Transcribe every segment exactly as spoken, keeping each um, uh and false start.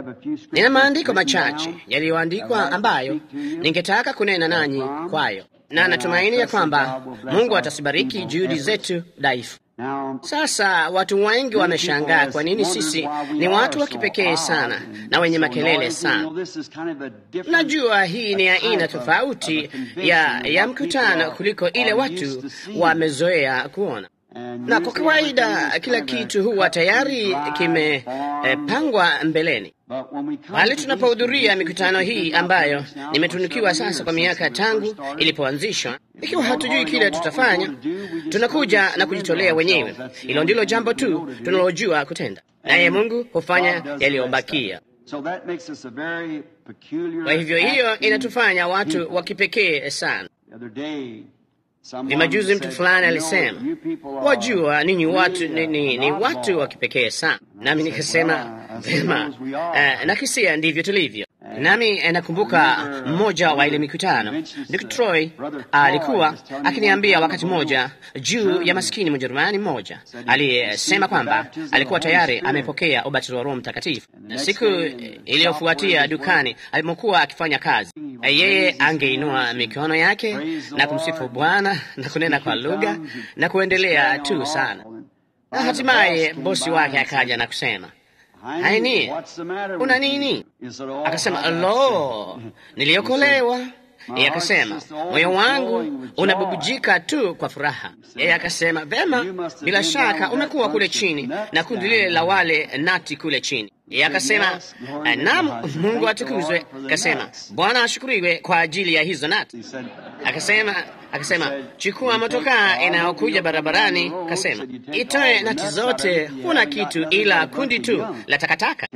Nina maandiko machache yaliyoandikwa ambayo ningetaka kunena nanyi kwayo, na natumaini ya kwamba Mungu atasibariki juhudi zetu dhaifu. Sasa watu wengi wameshangaa kwa nini sisi ni watu wa kipekee sana na wenye makelele sana. Najua hii ni aina tofauti ya, ya mkutano kuliko ile watu wamezoea kuona, na kwa kawaida kila kitu huwa tayari kimepangwa eh, mbeleni. Bali tunapohudhuria mikutano hii ambayo nimetunukiwa sasa kwa miaka tangu ilipoanzishwa, ikiwa hatujui kile tutafanya, tunakuja na kujitolea wenyewe. Hilo ndilo jambo tu tunalojua kutenda, naye Mungu hufanya yaliyobakia. Kwa hivyo hiyo inatufanya watu wa kipekee sana. Ni majuzi mtu fulani alisema, wajua ninyi watu ni, ni, ni watu wa kipekee sana. Nami nikasema vema, uh, nakisia ndivyo tulivyo. Nami uh, nakumbuka mmoja wa ile mikutano, Dick Troy alikuwa uh, akiniambia wakati mmoja juu ya maskini Mjerumani mmoja aliyesema kwamba alikuwa tayari amepokea ubatizo wa Roho Mtakatifu. Siku iliyofuatia dukani alipokuwa akifanya kazi, yeye angeinua mikono yake na kumsifu Bwana na kunena kwa lugha na kuendelea tu sana, na hatimaye bosi wake akaja na kusema, haini, una nini? Akasema, lo, niliokolewa. Yeye akasema, moyo wangu unabubujika tu kwa furaha. Yeye akasema, vema, bila shaka umekuwa kule chini na kundi lile la wale nati kule chini. Yeye akasema, naam, Mungu atukuzwe. Akasema, Bwana ashukuriwe kwa ajili ya hizo nati. Akasema, akasema, chukua motokaa inayokuja barabarani, akasema, itoe nati zote, huna kitu ila kundi tu la takataka.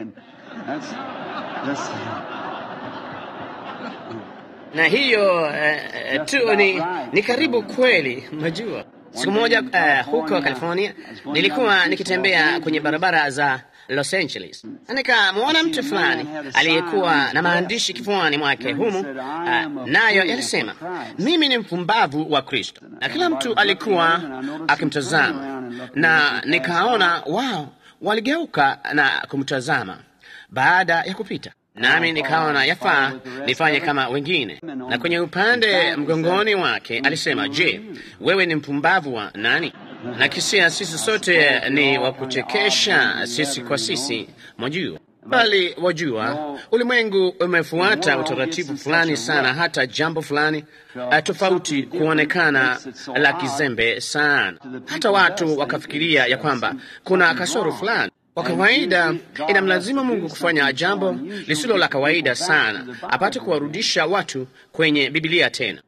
Na hiyo uh, tu ni, ni karibu kweli. Majua siku moja uh, huko California nilikuwa nikitembea kwenye barabara za Los Angeles, nikamwona mtu fulani aliyekuwa na maandishi kifuani mwake humu, uh, nayo yalisema, mimi ni mpumbavu wa Kristo, na kila mtu alikuwa akimtazama, na nikaona wao waligeuka na kumtazama baada ya kupita, nami nikaona yafaa nifanye kama wengine. Na kwenye upande mgongoni wake alisema, je, wewe ni mpumbavu wa nani? Na kisia sisi sote ni wa kuchekesha sisi kwa sisi, mwajua. Bali wajua, ulimwengu umefuata utaratibu fulani sana, hata jambo fulani uh, tofauti kuonekana la kizembe sana, hata watu wakafikiria ya kwamba kuna kasoro fulani. Kwa kawaida inamlazima Mungu kufanya jambo lisilo la kawaida sana apate kuwarudisha watu kwenye Biblia tena.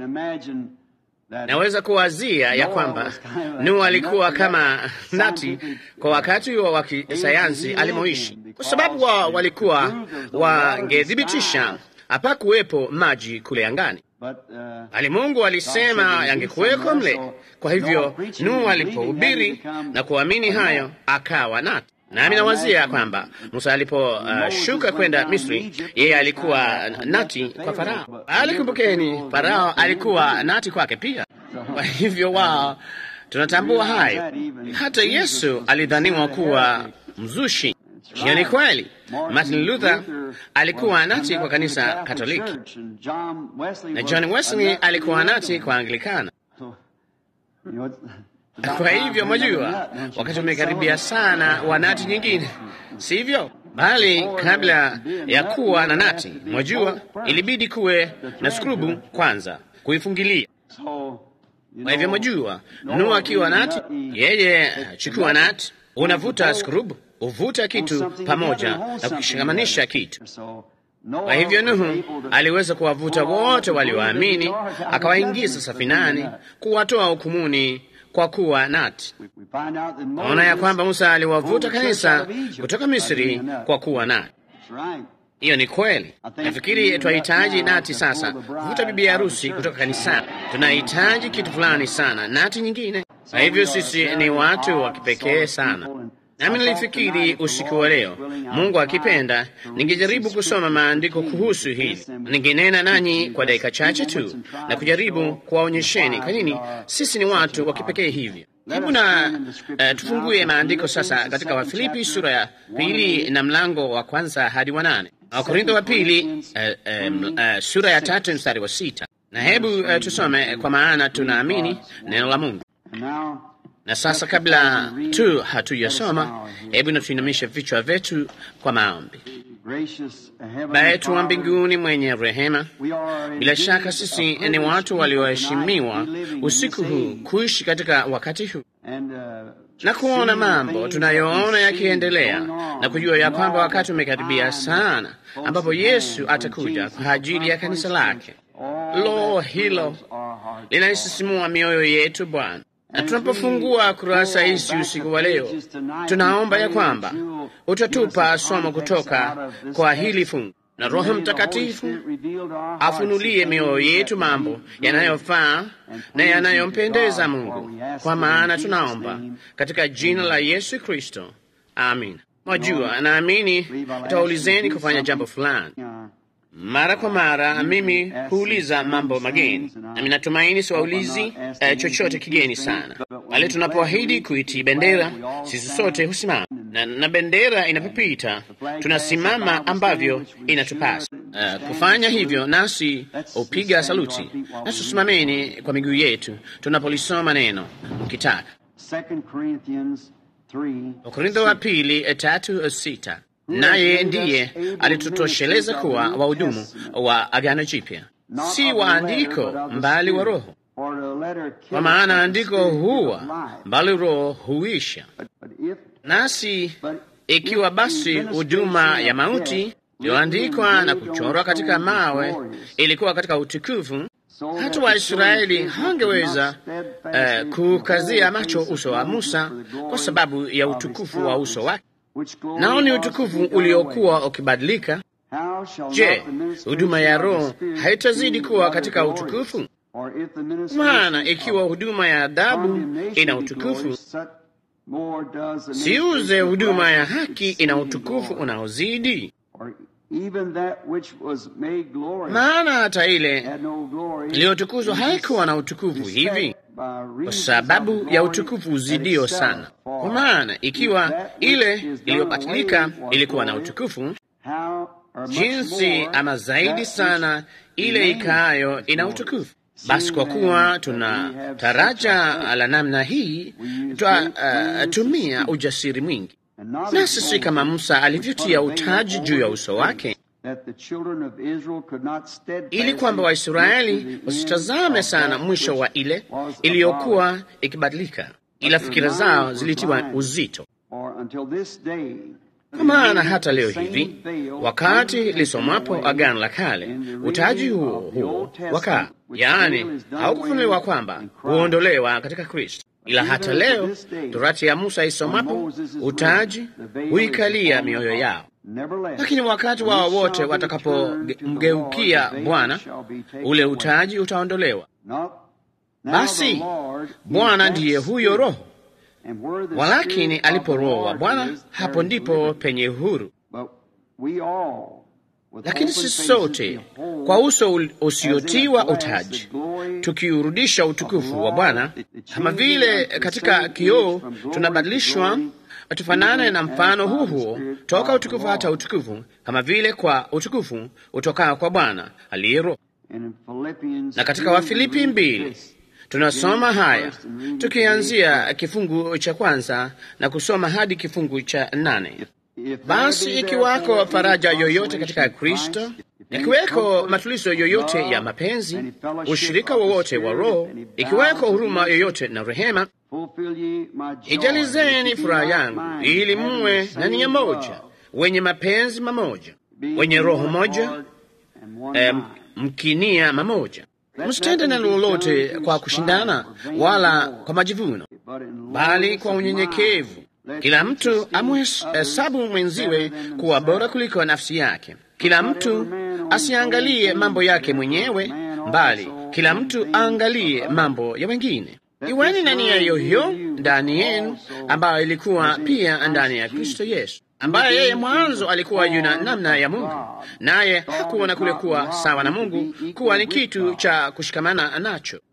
Naweza kuwazia ya kwamba Nuhu alikuwa kama nati kwa wakati huo wa kisayansi alimoishi, kwa sababu wao walikuwa wangedhibitisha hapakuwepo maji kule angani, bali Mungu alisema yangekuweko mle. Kwa hivyo Nuhu alipohubiri na kuamini hayo, akawa nati. Nami nawazia kwamba Musa aliposhuka uh, kwenda Misri, yeye alikuwa nati kwa Farao. Alikumbukeni, Farao alikuwa nati kwake pia. Kwa hivyo wao tunatambua hayo. Hata Yesu alidhaniwa kuwa mzushi. Hiyo ni kweli. Martin Luther alikuwa nati kwa kanisa Katoliki, na John Wesley alikuwa nati kwa Anglikana. Kwa hivyo mwajua, wakati umekaribia sana wa nati nyingine, sivyo? Bali kabla ya kuwa na nati, mwajua, ilibidi kuwe na skrubu kwanza kuifungilia. Kwa hivyo mwajua, Nuhu akiwa nati, yeye chukua nati, unavuta skrubu, uvuta kitu pamoja na kukishikamanisha kitu. Kwa hivyo Nuhu aliweza kuwavuta wote walioamini, akawaingiza safinani, kuwatoa hukumuni kwa kuwa nati. Naona ya kwamba Musa aliwavuta kanisa kutoka Misri kwa kuwa nati. Hiyo ni kweli. Nafikiri tunahitaji nati sasa kuvuta bibi harusi kutoka kanisani. Tunahitaji kitu fulani sana, nati nyingine. Kwa hivyo sisi ni watu wa kipekee sana. Nami nilifikiri usiku wa leo, Mungu akipenda, ningejaribu kusoma maandiko kuhusu hili. Ningenena nanyi kwa dakika chache tu na kujaribu kuwaonyesheni kwa nini sisi ni watu wa kipekee hivyo. Hebu na uh, tufungue maandiko sasa katika Wafilipi sura ya pili na mlango wa kwanza hadi wa nane. Wakorintho wa pili uh, um, uh, sura ya tatu mstari wa sita. Na hebu uh, tusome, kwa maana tunaamini neno la Mungu. Na sasa kabla tu hatujasoma, hebu na tuinamishe vichwa vyetu kwa maombi. Baba yetu wa mbinguni mwenye rehema, bila shaka sisi ni watu walioheshimiwa usiku huu kuishi katika wakati huu na kuona mambo tunayoona yakiendelea na kujua ya kwamba wakati umekaribia sana ambapo Yesu atakuja kwa ajili ya kanisa lake. Lo, hilo linasisimua mioyo yetu Bwana. Na tunapofungua kurasa hizi usiku wa leo, tunaomba ya kwamba utatupa somo kutoka kwa hili fungu, na Roho Mtakatifu afunulie mioyo yetu mambo yanayofaa na yanayompendeza Mungu, kwa maana tunaomba katika jina la Yesu Kristo, amin. Mwajua, naamini utaulizeni kufanya jambo fulani. Mara kwa mara mimi huuliza mambo mageni, na ninatumaini siwaulizi eh, chochote kigeni sana. Pale tunapoahidi kuitii bendera, sisi sote husimama, na, na bendera inapopita tunasimama ambavyo inatupasa uh, kufanya hivyo, nasi upiga saluti. Na tusimameni kwa miguu yetu tunapolisoma neno mkitaka. Wakorintho wa pili tatu sita. Naye ndiye alitutosheleza kuwa wahudumu wa Agano Jipya, si wa andiko mbali wa Roho, kwa maana andiko huwa mbali Roho huisha. Nasi ikiwa basi huduma ya mauti iliyoandikwa na kuchorwa katika mawe ilikuwa katika utukufu, hata Waisraeli hangeweza uh, kukazia macho uso wa Musa kwa sababu ya utukufu wa uso wake, nao ni utukufu uliokuwa ukibadilika. Je, huduma ya Roho haitazidi kuwa katika utukufu? Maana ikiwa huduma ya adhabu ina utukufu, siuze huduma ya haki ina utukufu unaozidi. Maana hata ile iliyotukuzwa haikuwa na utukufu hivi, kwa sababu ya utukufu uzidio sana. Kwa maana ikiwa ile iliyobatilika ilikuwa na utukufu, jinsi ama zaidi sana ile ikaayo ina utukufu. Basi kwa kuwa tuna taraja la namna hii, twatumia uh, ujasiri mwingi, nasi si kama Musa alivyotia utaji juu ya uso wake, ili kwamba Waisraeli wasitazame sana mwisho wa ile iliyokuwa ikibadilika, ila fikira zao zilitiwa uzito. Kwa maana hata leo hivi, wakati lisomapo Agano la Kale, utaji huo huo wakaa, yaani haukufunuliwa kwamba huondolewa katika Kristo, ila hata leo torati ya Musa isomapo, utaji huikalia mioyo yao. Lakini wakati wao wote watakapomgeukia Bwana, ule utaji utaondolewa. Basi Bwana ndiye huyo Roho, walakini alipo Roho wa Bwana, hapo ndipo penye uhuru. Lakini sisi sote kwa uso usiotiwa utaji, tukiurudisha utukufu wa Bwana, kama vile katika kioo tunabadilishwa tufanane na mfano huo huo, toka utukufu hata utukufu, kama vile kwa utukufu utokao kwa Bwana aliye Roho. Na katika Wafilipi mbili tunasoma haya tukianzia kifungu cha kwanza na kusoma hadi kifungu cha nane. Basi ikiwako faraja yoyote katika Kristo, ikiweko matulizo yoyote ya mapenzi, ushirika wowote wa Roho, ikiweko huruma yoyote na rehema, ijalizeni furaha yangu, ili muwe na nia moja, wenye mapenzi mamoja, wenye roho moja, eh, mkinia mamoja. Msitende neno lolote kwa kushindana wala kwa majivuno, bali kwa unyenyekevu kila mtu amhesabu mwenziwe kuwa bora kuliko nafsi yake. Kila mtu asiangalie mambo yake mwenyewe, bali kila mtu aangalie mambo ya wengine. Iweni na nia yoyo ndani yenu, ambayo ilikuwa pia ndani ya Kristo Yesu, ambaye yeye mwanzo alikuwa yuna namna ya Mungu, naye hakuona kule kuwa sawa na Mungu kuwa ni kitu cha kushikamana nacho,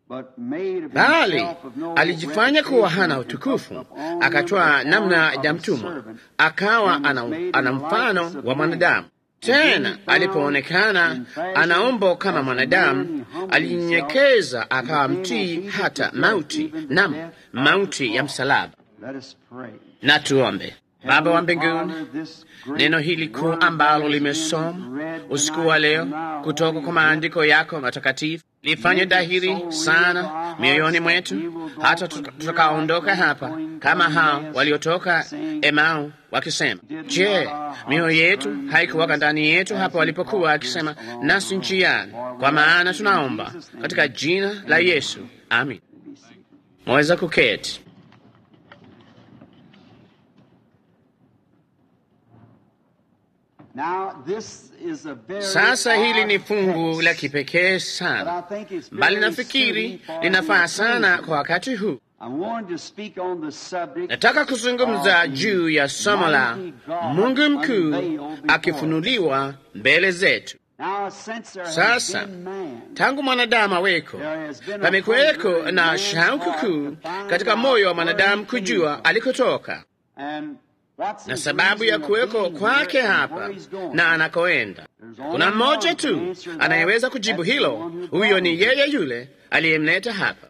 bali alijifanya kuwa hana utukufu, akatoa namna ya mtumwa, akawa ana, ana mfano wa mwanadamu. Tena alipoonekana ana umbo kama mwanadamu, alinyenyekeza akawa mtii hata mauti, nam mauti ya msalaba. Na tuombe. Baba wa mbinguni, neno hili kuu ambalo limesoma usiku wa leo kutoka kwa maandiko yako matakatifu lifanye dhahiri sana mioyoni mwetu, hata tutakaondoka hapa kama hao waliotoka Emau wakisema, je, mioyo yetu haikuwaka ndani yetu hapa walipokuwa akisema nasi njiani? Kwa maana tunaomba katika jina la Yesu, amin. Mweza kuketi. Sasa hili ni fungu la kipekee sana, bali nafikiri linafaa sana kwa wakati huu. Nataka kuzungumza juu ya somo la Mungu mkuu akifunuliwa mbele zetu. Sasa tangu mwanadamu aweko, pamekuweko na shauku kuu katika moyo wa mwanadamu kujua alikotoka na sababu ya kuweko kwake hapa na anakoenda. Kuna mmoja tu anayeweza kujibu hilo, huyo ni yeye yule aliyemleta hapa.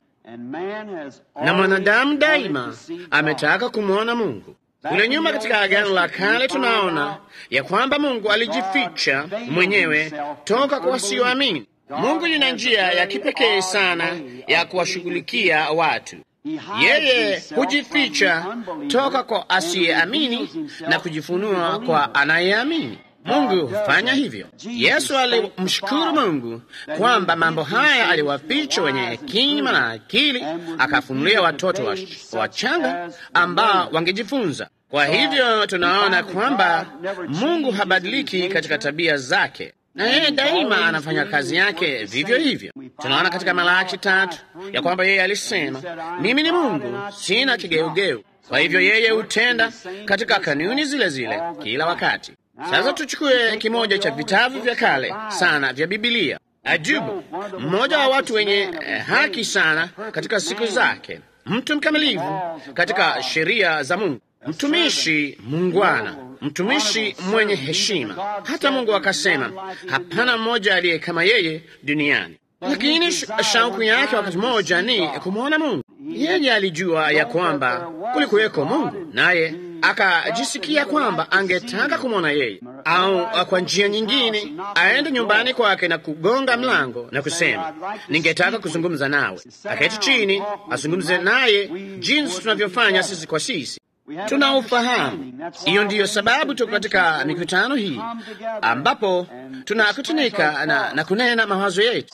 Na mwanadamu daima ametaka kumwona Mungu. Kule nyuma katika Agano la Kale tunaona ya kwamba Mungu alijificha mwenyewe toka kwa wasioamini. Mungu yuna njia ya kipekee sana ya kuwashughulikia watu. Yeye hujificha toka kwa asiyeamini na kujifunua kwa anayeamini. Mungu hufanya hivyo. Yesu alimshukuru Mungu kwamba mambo haya aliwaficha wenye hekima na akili, akafunulia watoto wachanga ambao wangejifunza. Kwa hivyo tunaona kwamba Mungu habadiliki katika tabia zake, na yeye daima anafanya kazi yake vivyo hivyo. Tunaona katika Malaki tatu ya kwamba yeye alisema, mimi ni Mungu, sina kigeugeu. Kwa hivyo yeye hutenda katika kanuni zile zile kila wakati. Sasa tuchukue kimoja cha vitabu vya kale sana vya Biblia. Ayubu, mmoja wa watu wenye eh, haki sana katika siku zake, mtu mkamilifu katika sheria za Mungu, mtumishi mungwana, mtumishi mwenye heshima. Hata Mungu akasema, hapana mmoja aliye kama yeye duniani. Lakini shauku yake wakati mmoja ni kumwona Mungu. Yeye alijua ya kwamba kulikuweko Mungu, naye akajisikia kwamba angetaka kumwona yeye, au kwa njia nyingine aende nyumbani kwake na kugonga mlango na kusema, ningetaka kuzungumza nawe. Aketi chini azungumze naye jinsi tunavyofanya sisi kwa sisi. Tunaufahamu. Hiyo ndiyo sababu tuko katika mikutano hii ambapo tunakutanika na, na kunena mawazo yetu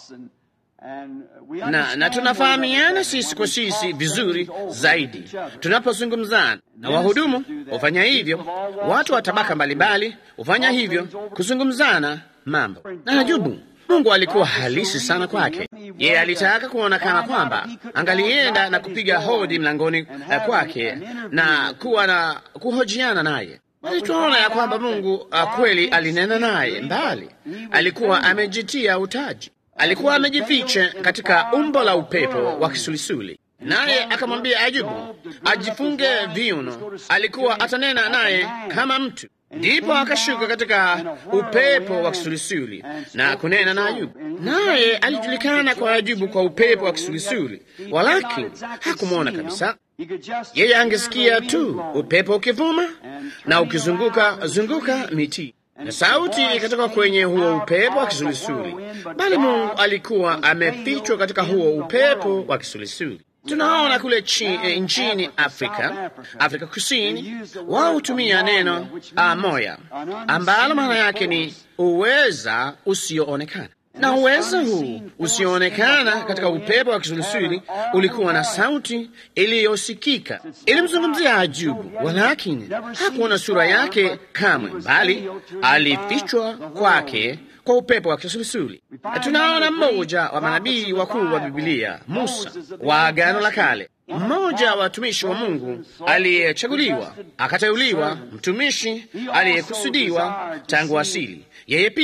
na, na tunafahamiana sisi kwa sisi vizuri zaidi tunapozungumzana. Na wahudumu hufanya hivyo, watu wa tabaka mbalimbali hufanya hivyo, kuzungumzana mambo. Na Ayubu, Mungu alikuwa halisi sana kwake. Yeye alitaka kuonekana kwamba angalienda na kupiga hodi mlangoni uh, kwake na kuwa na kuhojiana naye. Alituona ya kwamba Mungu uh, kweli alinena naye mbali. Alikuwa amejitia utaji, alikuwa amejificha katika umbo la upepo wa kisulisuli, naye akamwambia Ayubu ajifunge viuno. Alikuwa atanena naye kama mtu. Ndipo akashuka katika upepo wa kisulisuli na kunena na Ayubu. Naye alijulikana kwa Ayubu kwa upepo wa kisulisuli, walakini hakumwona kabisa. Yeye angesikia tu upepo ukivuma na ukizunguka zunguka miti na sauti ikatoka kwenye huo upepo wa kisulisuli, bali Mungu alikuwa amefichwa katika huo upepo wa kisulisuli. Tunaona kule chi, e, nchini Afrika, Afrika Kusini, wao hutumia neno amoya ambalo maana yake ni uweza usioonekana. Na uweza huu usioonekana katika upepo wa kisulisuli ulikuwa na sauti iliyosikika, ilimzungumzia Ayubu, walakini hakuona sura yake kamwe, bali alifichwa kwake kwa upepo wa kisulisuli. Tunaona mmoja wa manabii wakuu wa Biblia, Musa wa Agano la Kale, mmoja wa watumishi wa Mungu aliyechaguliwa, akateuliwa, mtumishi aliyekusudiwa tangu asili. Yeye pia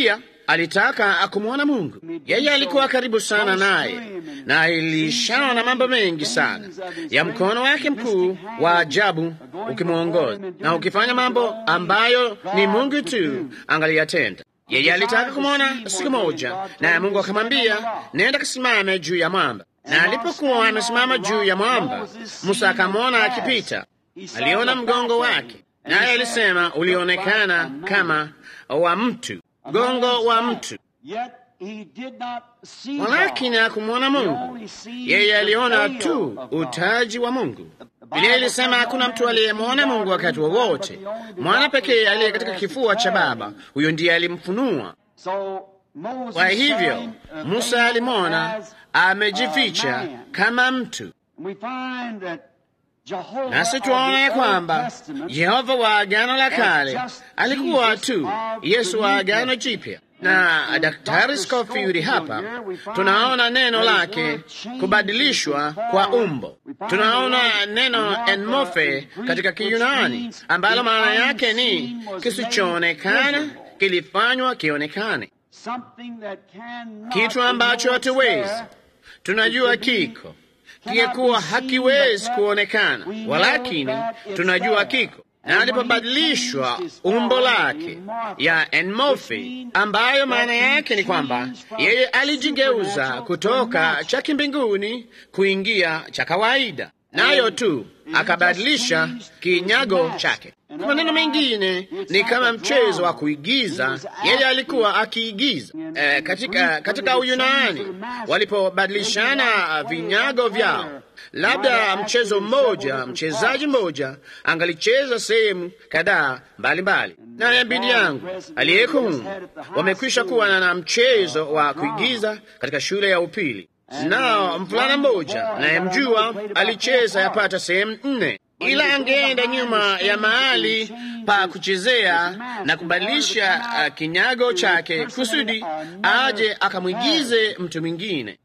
alitaka kumwona Mungu. Yeye alikuwa karibu sana naye, na ilishana na mambo mengi sana ya mkono wake mkuu wa ajabu ukimwongoza na ukifanya mambo ambayo ni Mungu tu angaliyatenda. Yeye alitaka kumwona siku moja, naye Mungu akamwambia, nenda kasimame juu ya mwamba. Na alipokuwa amesimama juu ya mwamba, Musa akamwona akipita. Aliona mgongo wake, naye alisema ulionekana kama wa mtu, mgongo wa mtu, walakini hakumwona Mungu. Yeye aliona tu utaji wa Mungu. Biblia ilisema hakuna mtu aliyemwona Mungu wakati wowote. Mwana pekee aliye katika kifua cha Baba, huyo ndiye alimfunua. Kwa hivyo Musa alimwona amejificha kama mtu. Nasi tuona ya kwamba Yehova wa Agano la Kale alikuwa tu Yesu wa Agano Jipya. Na Daktari Scofield hapa tunaona neno lake kubadilishwa kwa umbo. Tunaona neno enmorphe katika Kiyunani ambalo maana yake ni kisichoonekana kilifanywa kionekane, kitu ambacho hatuwezi. Tunajua kiko kingekuwa hakiwezi kuonekana, walakini tunajua kiko. Na alipobadilishwa umbo lake ya enmorphe, ambayo maana yake ni kwamba yeye alijigeuza kutoka cha kimbinguni kuingia cha kawaida, nayo tu akabadilisha kinyago chake. Kwa maneno mengine, ni kama mchezo wa kuigiza. Yeye alikuwa akiigiza e, katika, katika Uyunani walipobadilishana vinyago vyao. Labda mchezo mmoja, mchezaji mmoja angalicheza sehemu kadhaa mbalimbali. Na bidi yangu aliyeko humu wamekwisha kuwa na mchezo wa kuigiza katika shule ya upili. Nao mvulana mmoja nayemjua alicheza yapata sehemu nne, ila angeenda nyuma ya mahali pa kuchezea na kubadilisha uh, kinyago chake kusudi aje akamwigize mtu mwingine.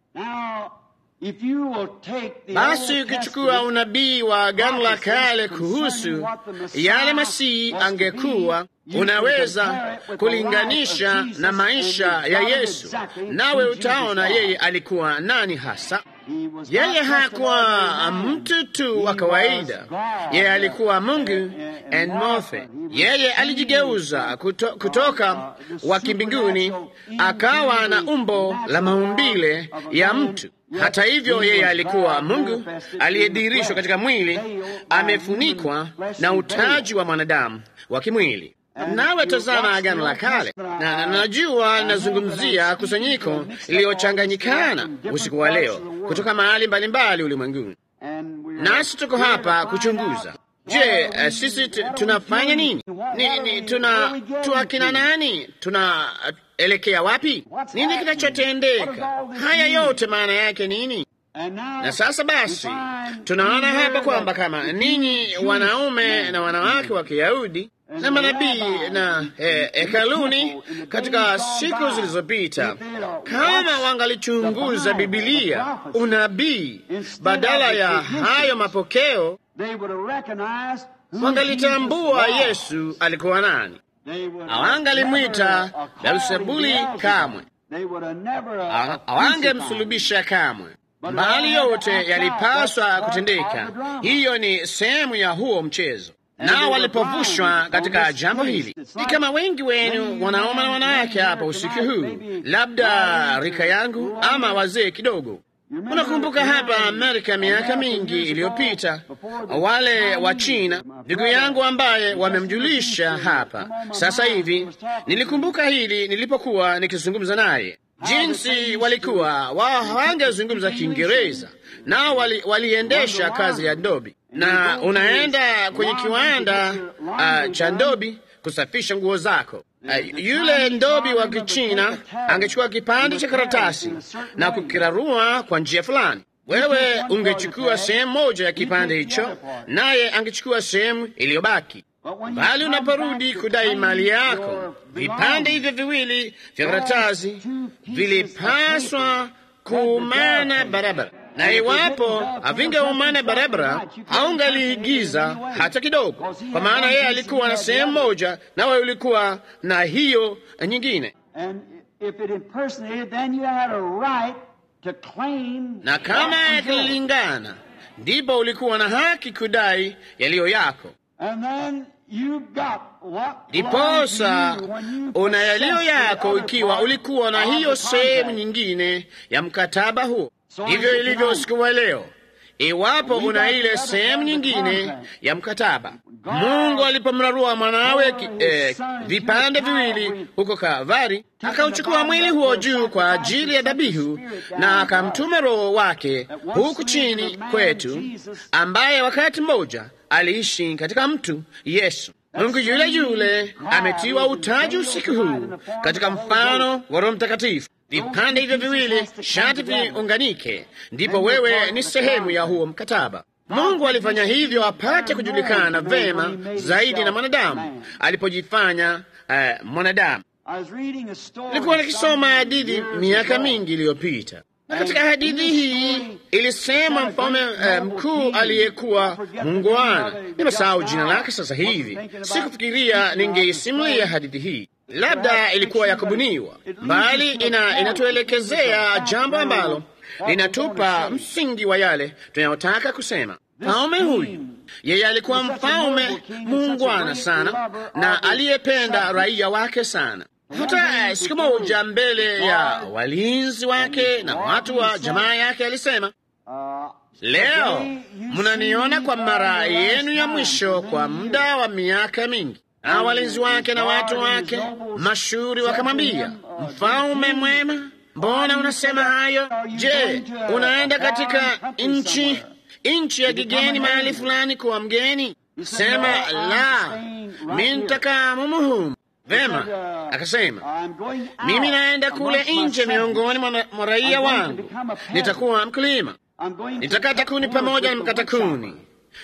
Basi ukichukua unabii wa Agano la Kale kuhusu yale Masihi angekuwa, unaweza kulinganisha na maisha ya Yesu, nawe utaona yeye alikuwa nani hasa. Yeye hakuwa mtu tu wa kawaida, yeye alikuwa Mungu enmorphe. Yeye alijigeuza kuto, kutoka wa kimbinguni akawa na umbo la maumbile ya mtu. Hata hivyo, yeye alikuwa Mungu aliyedhihirishwa katika mwili, amefunikwa na utaji wa mwanadamu wa kimwili. Nawe tazama Agano la Kale, na najua nazungumzia kusanyiko iliyochanganyikana usiku wa leo kutoka mahali mbalimbali ulimwenguni, nasi tuko hapa kuchunguza. Je, uh, sisi tunafanya nini? Ni, ni, tuna tuakina nani? Tunaelekea uh, wapi? Nini kinachotendeka? Haya yote maana yake nini? Na sasa basi tunaona hapa kwamba kama ninyi wanaume na wanawake wa Kiyahudi na manabii na hekaluni eh, katika siku zilizopita, kama wangalichunguza Biblia unabii badala ya hayo mapokeo, wangalitambua Yesu alikuwa nani. Hawangalimwita Beelzebuli kamwe, hawangemsulubisha kamwe, bali yote yalipaswa kutendeka. Hiyo ni sehemu ya huo mchezo. Nao walipovushwa katika jambo hili, ni kama wengi wenu wanaume na wanawake hapa usiku huu, labda rika yangu ama wazee kidogo. Unakumbuka hapa Amerika miaka mingi iliyopita, wale wa China, ndugu yangu ambaye wamemjulisha hapa sasa hivi, nilikumbuka hili nilipokuwa nikizungumza naye, jinsi walikuwa wao hawangezungumza Kiingereza, nao wali, waliendesha kazi ya ndobi, na unaenda kwenye kiwanda uh, cha ndobi kusafisha nguo zako. Uh, yule ndobi wa Kichina angechukua kipande cha karatasi na kukirarua kwa njia fulani. Wewe ungechukua sehemu moja ya kipande hicho, naye angechukua sehemu iliyobaki. Bali unaporudi kudai mali yako, vipande hivyo viwili vya karatasi vilipaswa kuumana barabara, na iwapo havingeumana barabara, haungaliigiza hata kidogo, kwa maana yeye alikuwa na sehemu moja nawe ulikuwa na hiyo nyingine. if it impersonated, then you had a right to claim. Na kama yakilingana, ndipo ulikuwa na haki kudai yaliyo yako. And then you got what Ndiposa una yaliyo yako ikiwa ulikuwa na hiyo sehemu nyingine ya mkataba huo. Hivyo ilivyo siku wa leo. Iwapo una ile sehemu nyingine ya mkataba, Mungu alipomrarua mwanawe eh, vipande viwili huko Kalvari, akauchukua mwili huo juu kwa ajili ya dhabihu, na akamtuma Roho wake huku chini kwetu, ambaye wakati mmoja aliishi katika mtu Yesu. Mungu yule yule ametiwa utaji usiku huu katika mfano wa Roho Mtakatifu. Vipande hivyo viwili shati viunganike, ndipo wewe ni sehemu ya huo mkataba. Mungu alifanya hivyo apate kujulikana vema zaidi na mwanadamu alipojifanya uh, mwanadamu. Nilikuwa nikisoma hadithi miaka mingi iliyopita, na katika hadithi hii ilisema mfalme uh, mkuu aliyekuwa Munguana. Nimesahau jina lake sasa hivi. Sikufikiria ningeisimulia hadithi hii, labda ilikuwa ya kubuniwa, bali ina, inatuelekezea jambo ambalo linatupa msingi wa yale tunayotaka kusema. Mfalme huyu, yeye alikuwa mfalme muungwana sana na aliyependa raia wake sana. Hata siku moja mbele ya walinzi wake na watu wa jamaa yake alisema, leo mnaniona kwa mara yenu ya mwisho kwa muda wa miaka mingi. Na walinzi wake na watu wake mashuhuri wakamwambia, mfalme mwema, mbona unasema hayo? Je, unaenda katika nchi nchi ya kigeni mahali fulani kuwa mgeni? Sema, la, mimi nitakaa mumu. Vema, akasema, mimi naenda kule nje miongoni mwa raia wangu, nitakuwa mkulima, nitakata kuni pamoja na mkata kuni,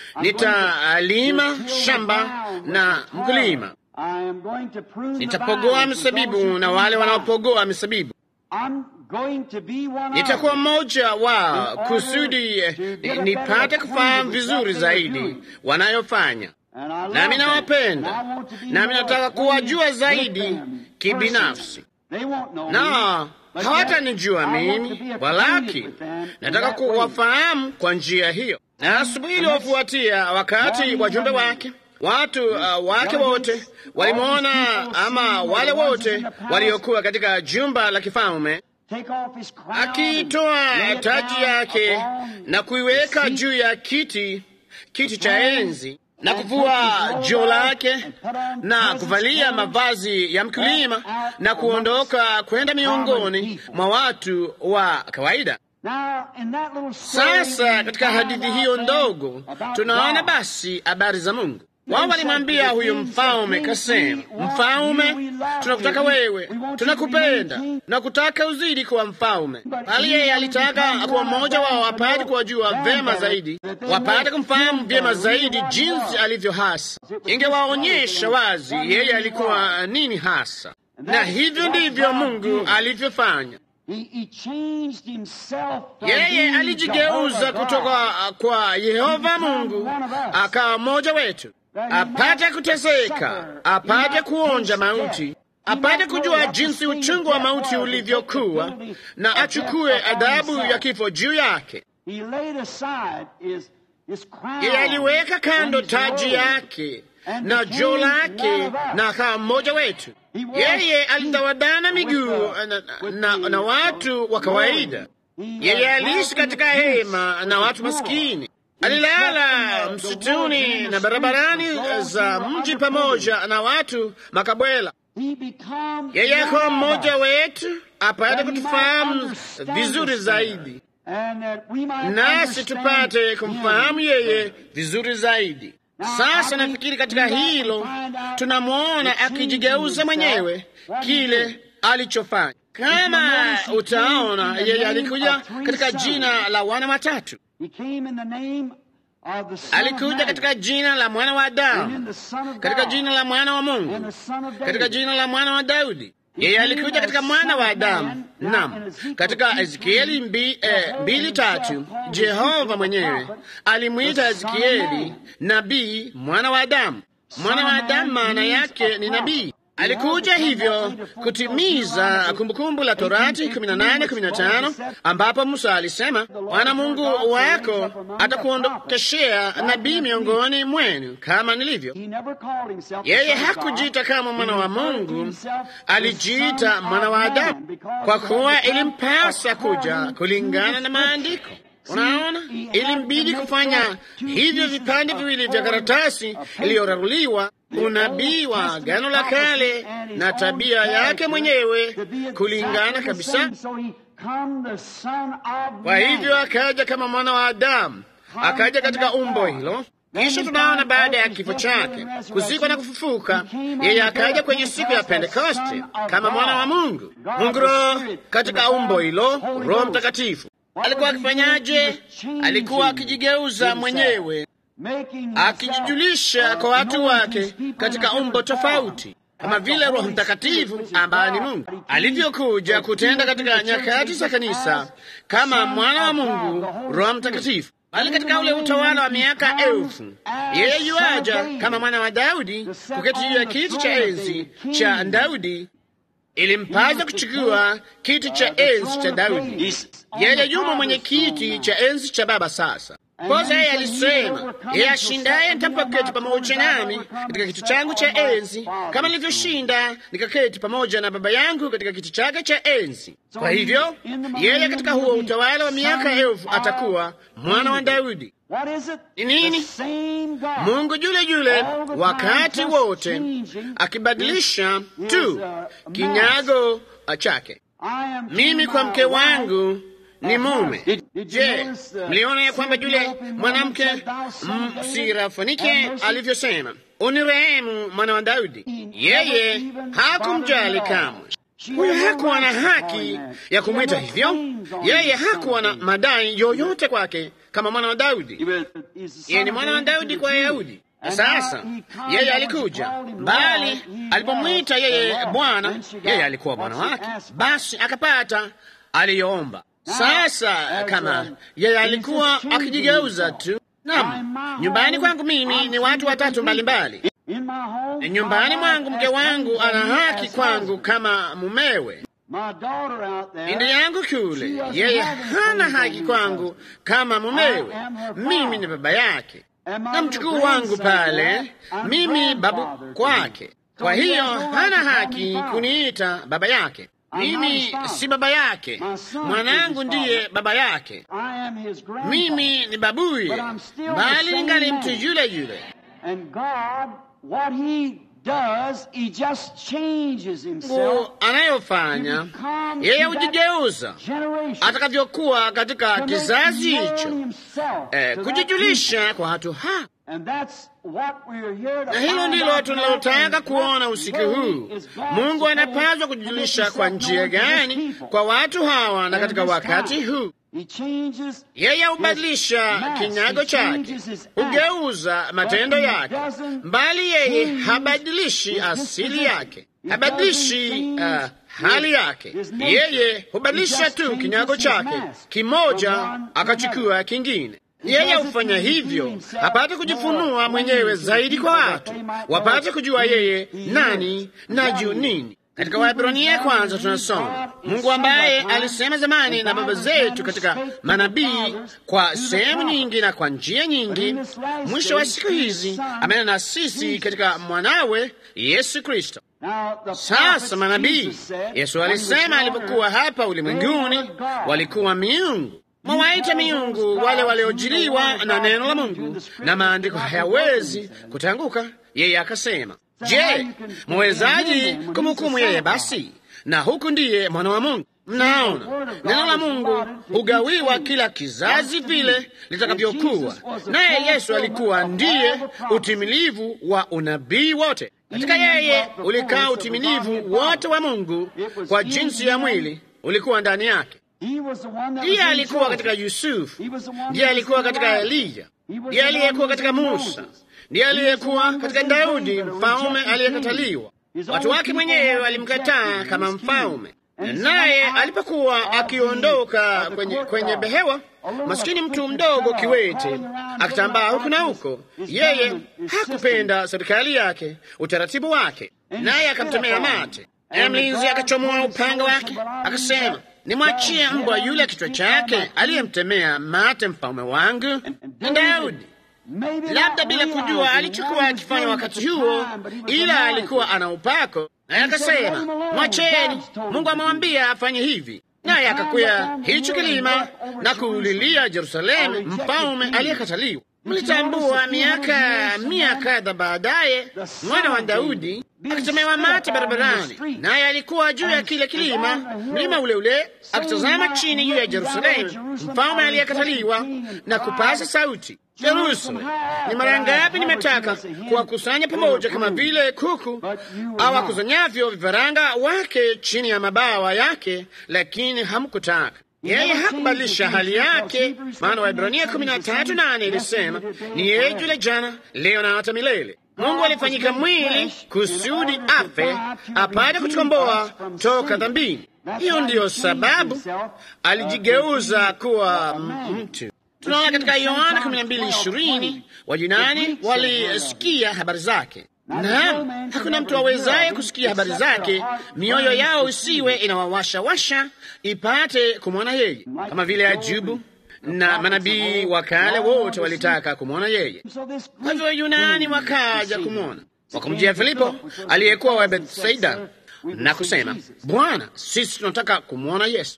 nitalima shamba na mkulima, nitapogoa misabibu na wale wanaopogoa misabibu. Nitakuwa mmoja wao kusudi nipate kufahamu vizuri zaidi wanayofanya. Nami nawapenda, nami nataka kuwajua zaidi kibinafsi. Na hawatanijua mimi, walaki nataka kuwafahamu kwa njia hiyo. Na asubuhi iliyofuatia, wakati wajumbe wake watu uh, wake wote walimwona, ama wale wote waliokuwa katika jumba la kifalme, akitoa taji yake na kuiweka juu ya kiti kiti cha enzi, na kuvua joo lake na kuvalia mavazi ya mkulima na kuondoka kwenda miongoni mwa watu wa kawaida. Sasa katika hadithi hiyo ndogo tunaona basi habari za Mungu. Wao walimwambia huyo mfalme, kasema, mfalme, tunakutaka wewe, tunakupenda na kutaka uzidi kuwa mfalme. Bali yeye alitaka kuwa mmoja wao, apate kuwajua vyema zaidi, wapate kumfahamu vyema zaidi jinsi alivyo hasa. Ingewaonyesha wazi yeye alikuwa nini hasa, na hivyo ndivyo Mungu alivyofanya. Yeye alijigeuza kutoka kwa Yehova Mungu akawa mmoja wetu, apate kuteseka, apate kuonja mauti, apate kujua jinsi uchungu wa mauti ulivyokuwa, na achukue adhabu ya kifo juu yake. Yeye aliweka kando taji yake na joo lake na akawa mmoja wetu. Yeye alitawadana miguu na, na, na watu wa kawaida. Yeye aliishi katika hema na watu maskini. Alilala msituni na barabarani za mji pamoja na watu makabwela. Yeye akawa mmoja wetu, apate kutufahamu vizuri zaidi, nasi tupate kumfahamu yeye vizuri zaidi. Sasa nafikiri katika hilo tunamwona akijigeuza mwenyewe kile alichofanya. Kama utaona, yeye alikuja katika jina la wana watatu. Alikuja katika jina la mwana wa Adamu, katika jina la mwana wa Mungu, katika jina la mwana wa Daudi. Yeye alikuja katika mwana wa Adamu. Naam, katika Ezekieli mbi, eh, mbili tatu, Jehova mwenyewe alimwita Ezekieli nabii mwana wa Adamu. Mwana wa Adamu maana yake ni nabii. Alikuja hivyo kutimiza kumbukumbu la Torati kumi na nane kumi na tano ambapo Musa alisema, Bwana Mungu wako atakuondokeshea nabii miongoni mwenu kama nilivyo. Yeye hakujiita kama mwana wa Mungu, alijiita mwana wa Adamu, kwa kuwa ilimpasa kuja kulingana na maandiko. Unaona, ilimbidi kufanya hivyo vipande viwili vya karatasi iliyoraruliwa, unabii wa Agano la Kale na tabia yake mwenyewe kulingana kabisa. Kwa hivyo akaja kama mwana wa Adamu, akaja katika umbo hilo. Kisha tunaona baada ya kifo chake, kuzikwa na kufufuka, yeye akaja kwenye siku ya Pentekoste kama mwana wa Mungu. Mungu Roho katika umbo hilo, Roho Mtakatifu. Alikuwa akifanyaje? Alikuwa akijigeuza mwenyewe, akijijulisha kwa watu wake katika umbo tofauti, kama vile Roho Mtakatifu ambaye ni Mungu alivyokuja kutenda katika nyakati za kanisa kama mwana wa Mungu, Roho Mtakatifu. Bali katika ule utawala wa miaka elfu, yeye yuaja kama mwana wa Daudi kuketi juu ya kiti cha enzi cha Daudi. Ilimpasa kuchukua kiti cha enzi cha Daudi. Yeye yumo mwenye kiti cha enzi cha Baba sasa. Kwanza yeye alisema, yeye ashindaye nitapoketi pamoja nami katika kiti changu cha enzi, kama nilivyoshinda nikaketi pamoja na Baba yangu katika kiti chake cha enzi. Kwa hivyo yeye katika huo utawala wa miaka elfu atakuwa mwana wa Daudi. Ni nini? Mungu yule yule wakati wote, akibadilisha tu kinyago chake. Mimi kwa mke wangu ni mume. Je, mliona ya kwamba yule mwanamke Msirafonike alivyosema, unirehemu mwana wa Daudi? Yeye hakumjali kamwe. Huyo hakuwa na haki ya kumwita hivyo. Yeye hakuwa na madai yoyote kwake kama mwana wa Daudi. Yeye ni mwana wa Daudi kwa Yahudi. Sasa yeye alikuja, bali alipomwita yeye Bwana, yeye alikuwa bwana wake, basi akapata aliyoomba. Sasa kama yeye alikuwa akijigeuza tu, naam, nyumbani kwangu mimi ni watu watatu mbalimbali. Nyumbani mwangu mke wangu ana haki kwangu kama mumewe. Binti yangu kule, yeye hana haki kwangu kama mumewe. Mimi ni baba yake, na mjukuu wangu pale, mimi babu kwake. Kwa hiyo hana haki kuniita baba yake. Mimi si baba yake, mwanangu ndiye baba yake. Mimi ni babuye, bali ningali mtu yule yule. What he does, he just changes himself. Anayofanya yeye hujigeuza atakavyokuwa katika kizazi hicho, eh, kujijulisha kwa watu ha. Na hilo ndilo tunalotaka kuona usiku huu. Mungu anapaswa kujijulisha kwa njia gani kwa watu hawa na katika wakati huu. Yeye hubadilisha kinyago chake, hugeuza matendo yake, mbali yeye habadilishi asili yake, habadilishi uh, hali yake. Yeye hubadilisha tu kinyago chake kimoja akachukua kingine. Yeye hufanya hivyo apate kujifunua mwenyewe zaidi kwa watu, wapate kujua yeye nani na juu nini. Katika Waebrania kwanza tunasoma Mungu ambaye alisema zamani na baba zetu katika manabii kwa sehemu nyingi na kwa njia nyingi, mwisho wa siku hizi amenena na sisi katika mwanawe Yesu Kristo. Sasa manabii, Yesu alisema alipokuwa hapa ulimwenguni, walikuwa miungu. Mwawaita miungu wale waliojiliwa na neno la Mungu, na maandiko hayawezi kutanguka. Yeye akasema, je, mwezaji kumhukumu yeye basi? Na huku ndiye mwana wa Mungu. Mnaona, neno la Mungu hugawiwa kila kizazi vile litakavyokuwa, naye Yesu alikuwa ndiye utimilivu wa unabii wote. Katika yeye ulikaa utimilivu wote wa Mungu kwa jinsi ya mwili, ulikuwa ndani yake. Ndiye alikuwa katika Yusufu, ndiye alikuwa katika Eliya, ndiye aliyekuwa katika Musa, ndiye aliyekuwa katika Daudi, mfalme aliyekataliwa. Watu wake mwenyewe walimkataa kama mfalme, naye alipokuwa akiondoka kwenye, kwenye behewa, maskini mtu mdogo kiwete akitambaa huku na huko, yeye hakupenda serikali yake, utaratibu wake. naye akamtemea mate. Naye mlinzi akachomoa upanga wake akasema, nimwachie mbwa yule kichwa chake aliyemtemea mate mfalme wangu. Na Daudi, labda bila kujua alichokuwa akifanya wakati huo, ila alikuwa ana upako, naye akasema, mwacheni, Mungu amemwambia afanye hivi. Naye akakwea hicho kilima na kuulilia Yerusalemu, mfalme aliyekataliwa. Mlitambua miaka mia kadha baadaye, mwana wa Daudi akitemewa mate barabarani, naye alikuwa juu ya kile kilima, mlima ule ule, akitazama chini juu ya Yerusalemu, mfalme aliyekataliwa, na kupaza sauti, Yerusalemu, ni mara ngapi nimetaka kuwakusanya pamoja kama vile kuku awakusanyavyo vifaranga wake chini ya mabawa yake, lakini hamkutaka. Yeye hakubadilisha hali yake, maana Waebrania kumi na tatu nane ilisema, ni yeye yule jana, leo na hata milele. Mungu alifanyika mwili kusudi afe, apate kutukomboa toka dhambini. Hiyo ndiyo sababu alijigeuza kuwa mtu. Tunaona katika Yohana kumi na mbili ishirini, Wayunani walisikia habari zake. Naam, hakuna mtu awezaye kusikia habari zake, mioyo yao isiwe inawawasha-washa ipate kumwona yeye, kama vile Ajubu na manabii wa kale wote walitaka kumwona yeye. Kwa hivyo Yunani wakaja kumwona, wakamjia Filipo aliyekuwa wa Bethsaida na kusema, Bwana, sisi tunataka kumwona Yesu.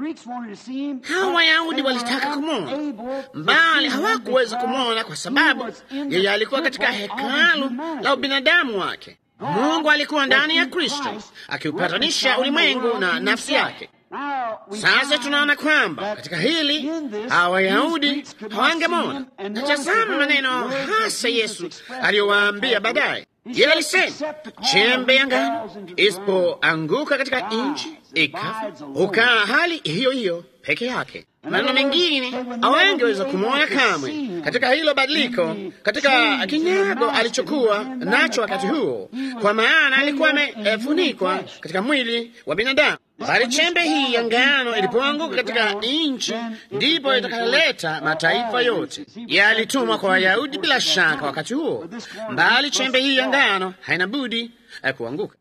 Hawa Wayahudi walitaka kumwona, bali hawakuweza kumwona kwa sababu yeye alikuwa katika hekalu la ubinadamu wake. Mungu alikuwa ndani ya Kristo akiupatanisha ulimwengu na nafsi yake. Sasa tunaona kwamba katika hili hawa Wayahudi hawangemwona. Na tazama maneno hasa Yesu aliyowaambia baadaye. Yeye alisema, chembe ya ngano isipoanguka katika nchi ikafa, hukaa hali hiyo hiyo peke yake. Maneno mengine hawangeweza kumwona kamwe katika hilo badiliko, katika kinyago alichokuwa nacho wakati huo, kwa maana alikuwa amefunikwa katika mwili wa binadamu. Bali chembe hii ya ngano ilipoanguka katika nchi, ndipo itakayoleta mataifa yote. Yalitumwa kwa Wayahudi bila shaka wakati huo, bali chembe hii ya ngano haina budi kuanguka.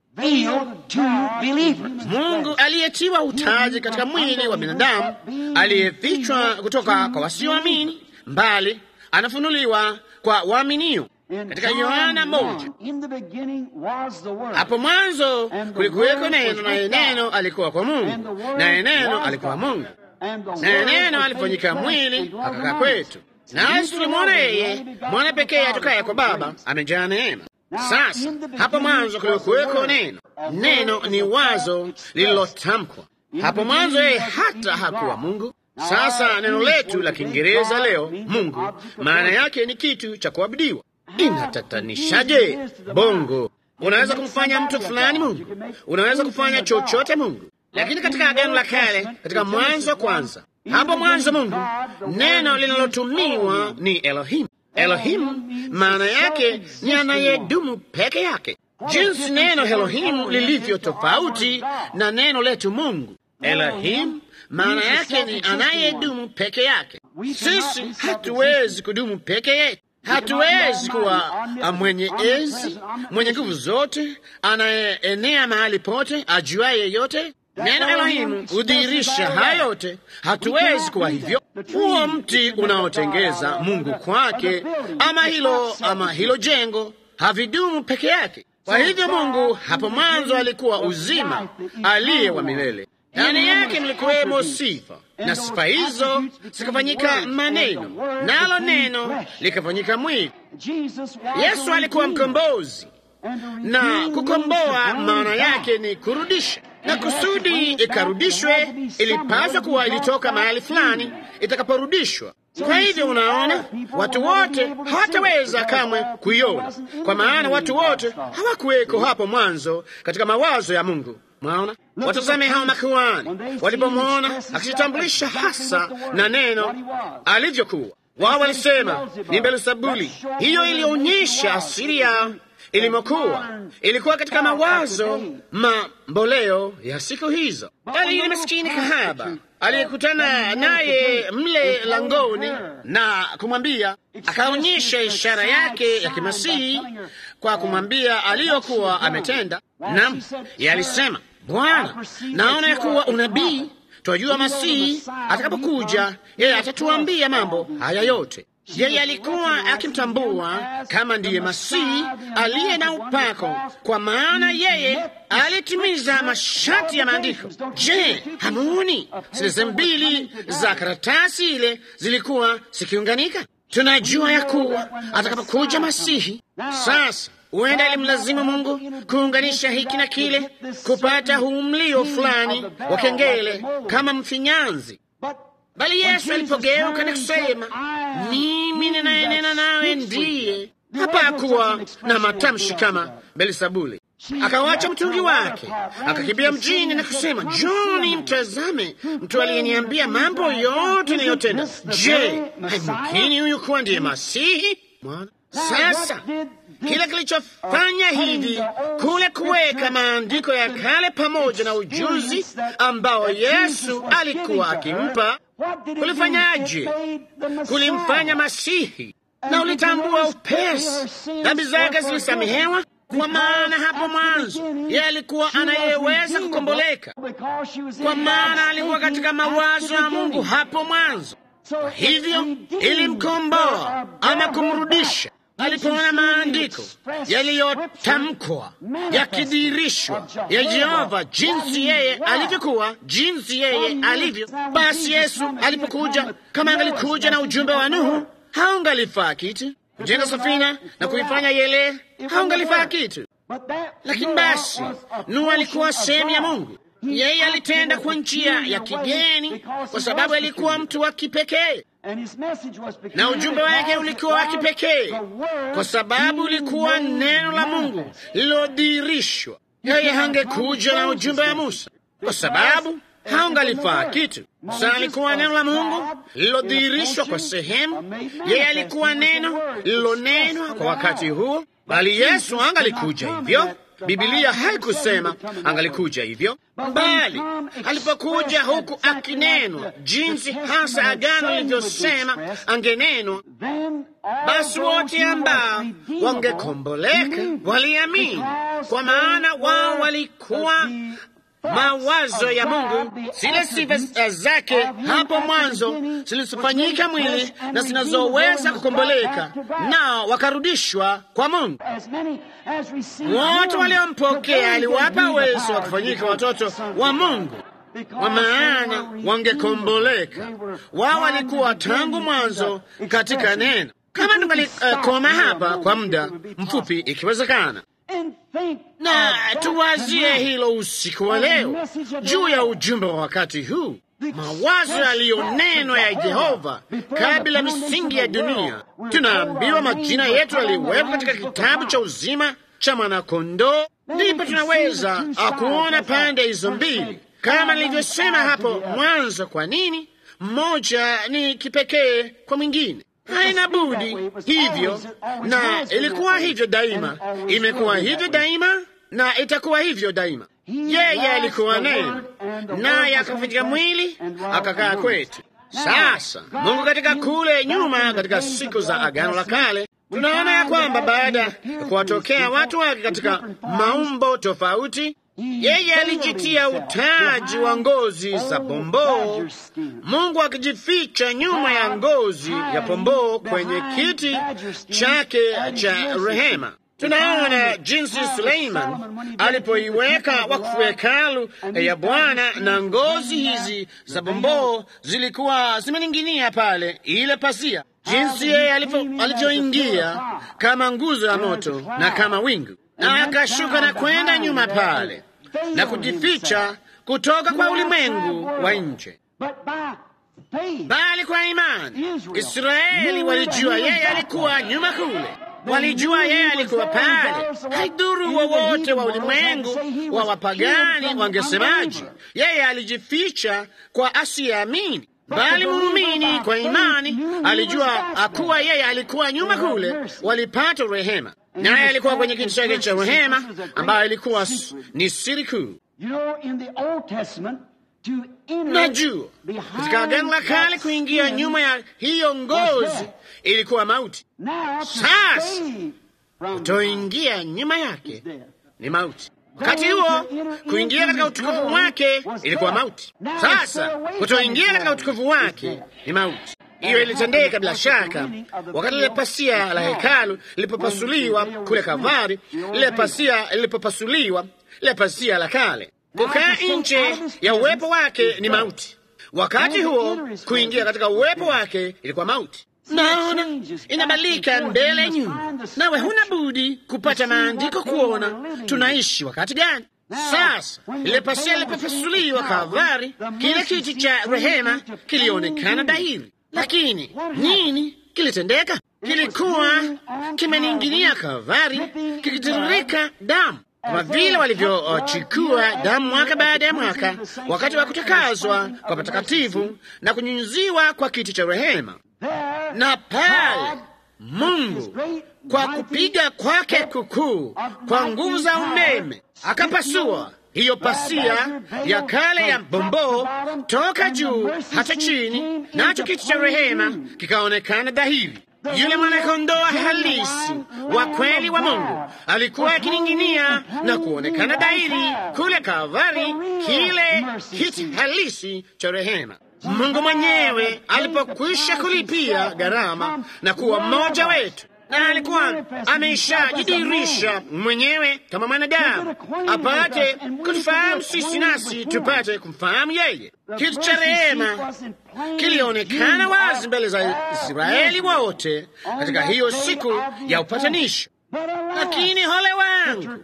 Mungu aliyetiwa utaji katika mwili wa binadamu, aliyefichwa kutoka kwa wasioamini, mbali anafunuliwa kwa waaminio. Katika Yohana moja, hapo mwanzo kulikuweko neno, naye neno alikuwa kwa Mungu, naye neno alikuwa Mungu, naye neno alifanyika mwili akakaa kwetu, nasi tulimwona yeye, mwana pekee atokaye kwa Baba, amejaa neema. Sasa hapo mwanzo kulikuweko neno. Neno ni wazo lililotamkwa. Hapo mwanzo yeye hata hakuwa Mungu. Sasa neno letu la Kiingereza leo, Mungu, maana yake ni kitu cha kuabudiwa. Inatatanishaje bongo? Unaweza kumfanya mtu fulani Mungu, unaweza kufanya chochote Mungu. Lakini katika Agano la Kale, katika Mwanzo kwanza, hapo mwanzo Mungu, neno linalotumiwa ni Elohim. Elohim maana yake ni anayedumu peke yake. Jinsi neno Elohim lilivyo tofauti na neno letu Mungu. Elohim maana yake ni anayedumu peke yake. Sisi hatuwezi kudumu peke yetu. Hatuwezi kuwa mwenye enzi, mwenye nguvu zote, anayeenea mahali pote, ajuaye yote. Neno Elohimu hudhihirisha haya yote. Hatuwezi kuwa hivyo. Huo mti unaotengeza Mungu kwake, ama hilo ama hilo jengo, havidumu peke yake. Kwa hivyo Mungu hapo mwanzo alikuwa uzima, aliye wa milele. Ndani yake mlikuwemo sifa, na sifa hizo zikafanyika maneno, nalo neno likafanyika mwili. Yesu alikuwa mkombozi, na kukomboa maana yake ni kurudisha. Na kusudi ikarudishwe, ilipaswa kuwa ilitoka mahali fulani itakaporudishwa. Kwa hivyo unaona, watu wote hawataweza kamwe kuiona, kwa maana watu wote hawakuweko hapo mwanzo katika mawazo ya Mungu. Mwaona, watazame hao makuhani walipomwona akijitambulisha hasa na neno alivyokuwa. Wao walisema ni Beelzebuli. Hiyo ilionyesha asili yao ilimokuwa. Ilikuwa katika mawazo mamboleo ya siku hizo. Bali yule maskini kahaba aliyekutana naye mle langoni na kumwambia, akaonyesha ishara yake ya kimasihi kwa kumwambia aliyokuwa ametenda. Naam, yeye alisema, Bwana, naona ya kuwa unabii, twajua Masihi atakapokuja yeye atatuambia mambo haya yote. Yeye alikuwa akimtambua kama ndiye Masihi aliye na upako, kwa maana yeye alitimiza masharti ya maandiko. Je, hamuoni sehemu mbili za karatasi ile zilikuwa zikiunganika? Tunajua ya kuwa atakapokuja Masihi. Sasa huenda ilimlazimu Mungu kuunganisha hiki na kile, kupata huu mlio fulani wa kengele kama mfinyanzi. Bali Yesu alipogeuka na kusema, mimi ninayenena nawe ndiye, hapakuwa na matamshi kama Beelzebuli. Akawacha mtungi wake, akakimbia mjini na kusema, Njoni mtazame mtu aliyeniambia mambo yote niliyotenda. Je, haimkini huyu kuwa ndiye Masihi? Mwana sasa kile kilichofanya hivi kule kuweka maandiko ya kale pamoja na ujuzi ambao Yesu alikuwa akimpa, kulifanyaje? Kulimfanya Masihi, na ulitambua upesi dhambi zake zilisamehewa, kwa maana hapo mwanzo yeye alikuwa anayeweza kukomboleka, kwa maana alikuwa katika mawazo ya Mungu hapo mwanzo. Kwa hivyo ilimkomboa ama kumrudisha alipoona maandiko yaliyotamkwa yakidhihirishwa ya Jehova, jinsi yeye alivyokuwa, jinsi yeye alivyo. Basi Yesu alipokuja, kama angalikuja na ujumbe wa Nuhu, haungalifaa kitu. Kujenga safina na kuifanya iele, haungalifaa kitu. Lakini basi Nuhu alikuwa sehemu ya Mungu. Yeye alitenda kwa njia ya kigeni kwa sababu alikuwa mtu wa kipekee, na ujumbe wake ulikuwa wa kipekee kwa sababu ulikuwa neno la Mungu lililodhihirishwa. Yeye hangekuja na ujumbe wa Musa kwa sababu haungalifaa kitu. Musa alikuwa neno la Mungu lililodhihirishwa kwa sehemu. Yeye alikuwa neno lililonenwa kwa wakati huo, bali Yesu angalikuja hivyo. Biblia haikusema angalikuja hivyo, bali alipokuja huku akinenwa jinsi hasa agano lilivyosema angenenwa, basi wote ambao wangekomboleka waliamini, kwa maana wao walikuwa mawazo ya Mungu, zile sifa zake hapo mwanzo zilizofanyika mwili na zinazoweza kukomboleka, nao wakarudishwa kwa Mungu. Wote waliompokea aliwapa uwezo wa kufanyika watoto wa Mungu, kwa maana wangekomboleka. Wao walikuwa tangu mwanzo katika neno. Kama tungalikoma uh, hapa kwa muda mfupi ikiwezekana, na tuwazie hilo usiku wa leo juu ya ujumbe wa wakati huu, mawazo yaliyonenwa ya Jehova kabla misingi ya dunia. Tunaambiwa majina yetu yaliwekwa katika kitabu cha uzima cha Mwana-Kondoo. Ndipo tunaweza kuona pande hizo mbili, kama nilivyosema hapo mwanzo. Kwa nini mmoja ni kipekee kwa mwingine? Haina budi hivyo, na ilikuwa hivyo daima, imekuwa hivyo daima, na itakuwa hivyo daima. Yeye alikuwa neno, naye akafanyika mwili akakaa kwetu. Sasa Mungu katika kule nyuma, katika siku za Agano la Kale, tunaona ya kwamba baada ya kuwatokea watu wake katika maumbo tofauti, yeye alijitia utaji wa ngozi za pomboo, Mungu akijificha nyuma ya ngozi ya pomboo kwenye kiti chake cha rehema. Tunaona jinsi Suleiman alipoiweka wakfu hekalu ya Bwana, na ngozi hizi za pomboo zilikuwa zimening'inia pale ile pazia, jinsi yeye alivyoingia kama nguzo ya moto na kama wingu, na akashuka na kwenda nyuma pale na kujificha kutoka kwa ulimwengu wa nje. Bali kwa imani Israeli walijua yeye alikuwa nyuma kule, walijua yeye alikuwa pale. Haidhuru wowote wa ulimwengu wa wapagani wangesemaji, yeye alijificha kwa asiyeamini. Bali muumini kwa imani alijua akuwa yeye alikuwa nyuma kule, walipata rehema. naye alikuwa kwenye kiti chake cha rehema, ambayo ilikuwa ni siri kuu. Najua katika Agano la Kale kuingia nyuma ya hiyo ngozi ilikuwa mauti. Sasa kutoingia nyuma yake ni mauti. Wakati huo kuingia katika utukufu wake ilikuwa mauti. Sasa kutoingia katika utukufu wake ni mauti. Hiyo ilitendeka bila shaka wakati lile pasia la hekalu lilipopasuliwa kule Kalvari, lile pasia lilipopasuliwa, lile pasia la kale. Kukaa nje ya uwepo wake ni mauti. Wakati huo kuingia katika uwepo wake ilikuwa mauti. Naona inabadilika mbele nyuma, nawe huna budi kupata maandiko kuona tunaishi wakati gani. Sasa ile pasia lilipopasuliwa Kalvari, kile kiti cha rehema kilionekana dhahiri. Lakini nini kilitendeka? Kilikuwa kimening'inia Kalvari, kikitiririka damu, kama vile walivyochukua damu mwaka baada ya mwaka wakati wa kutakazwa kwa patakatifu na kunyunyiziwa kwa kiti cha rehema. Na pale Mungu kwa kupiga kwake kukuu kwa nguvu za umeme akapasua hiyo pasia ya kale ya bomboo toka juu hata chini, nacho kiti cha rehema kikaonekana dhahiri. Yule mwanakondoo halisi wa kweli wa Mungu alikuwa akining'inia na kuonekana dhahiri kule Kalvari, kile kiti halisi cha rehema. Mungu mwenyewe alipokwisha kulipia gharama na kuwa mmoja wetu, na alikuwa ameshajidirisha mwenyewe kama mwanadamu apate kutufahamu sisi nasi tupate kumfahamu yeye. Kiti cha rehema kilionekana wazi mbele za Israeli wote katika hiyo siku ya upatanisho. Lakini ole wangu,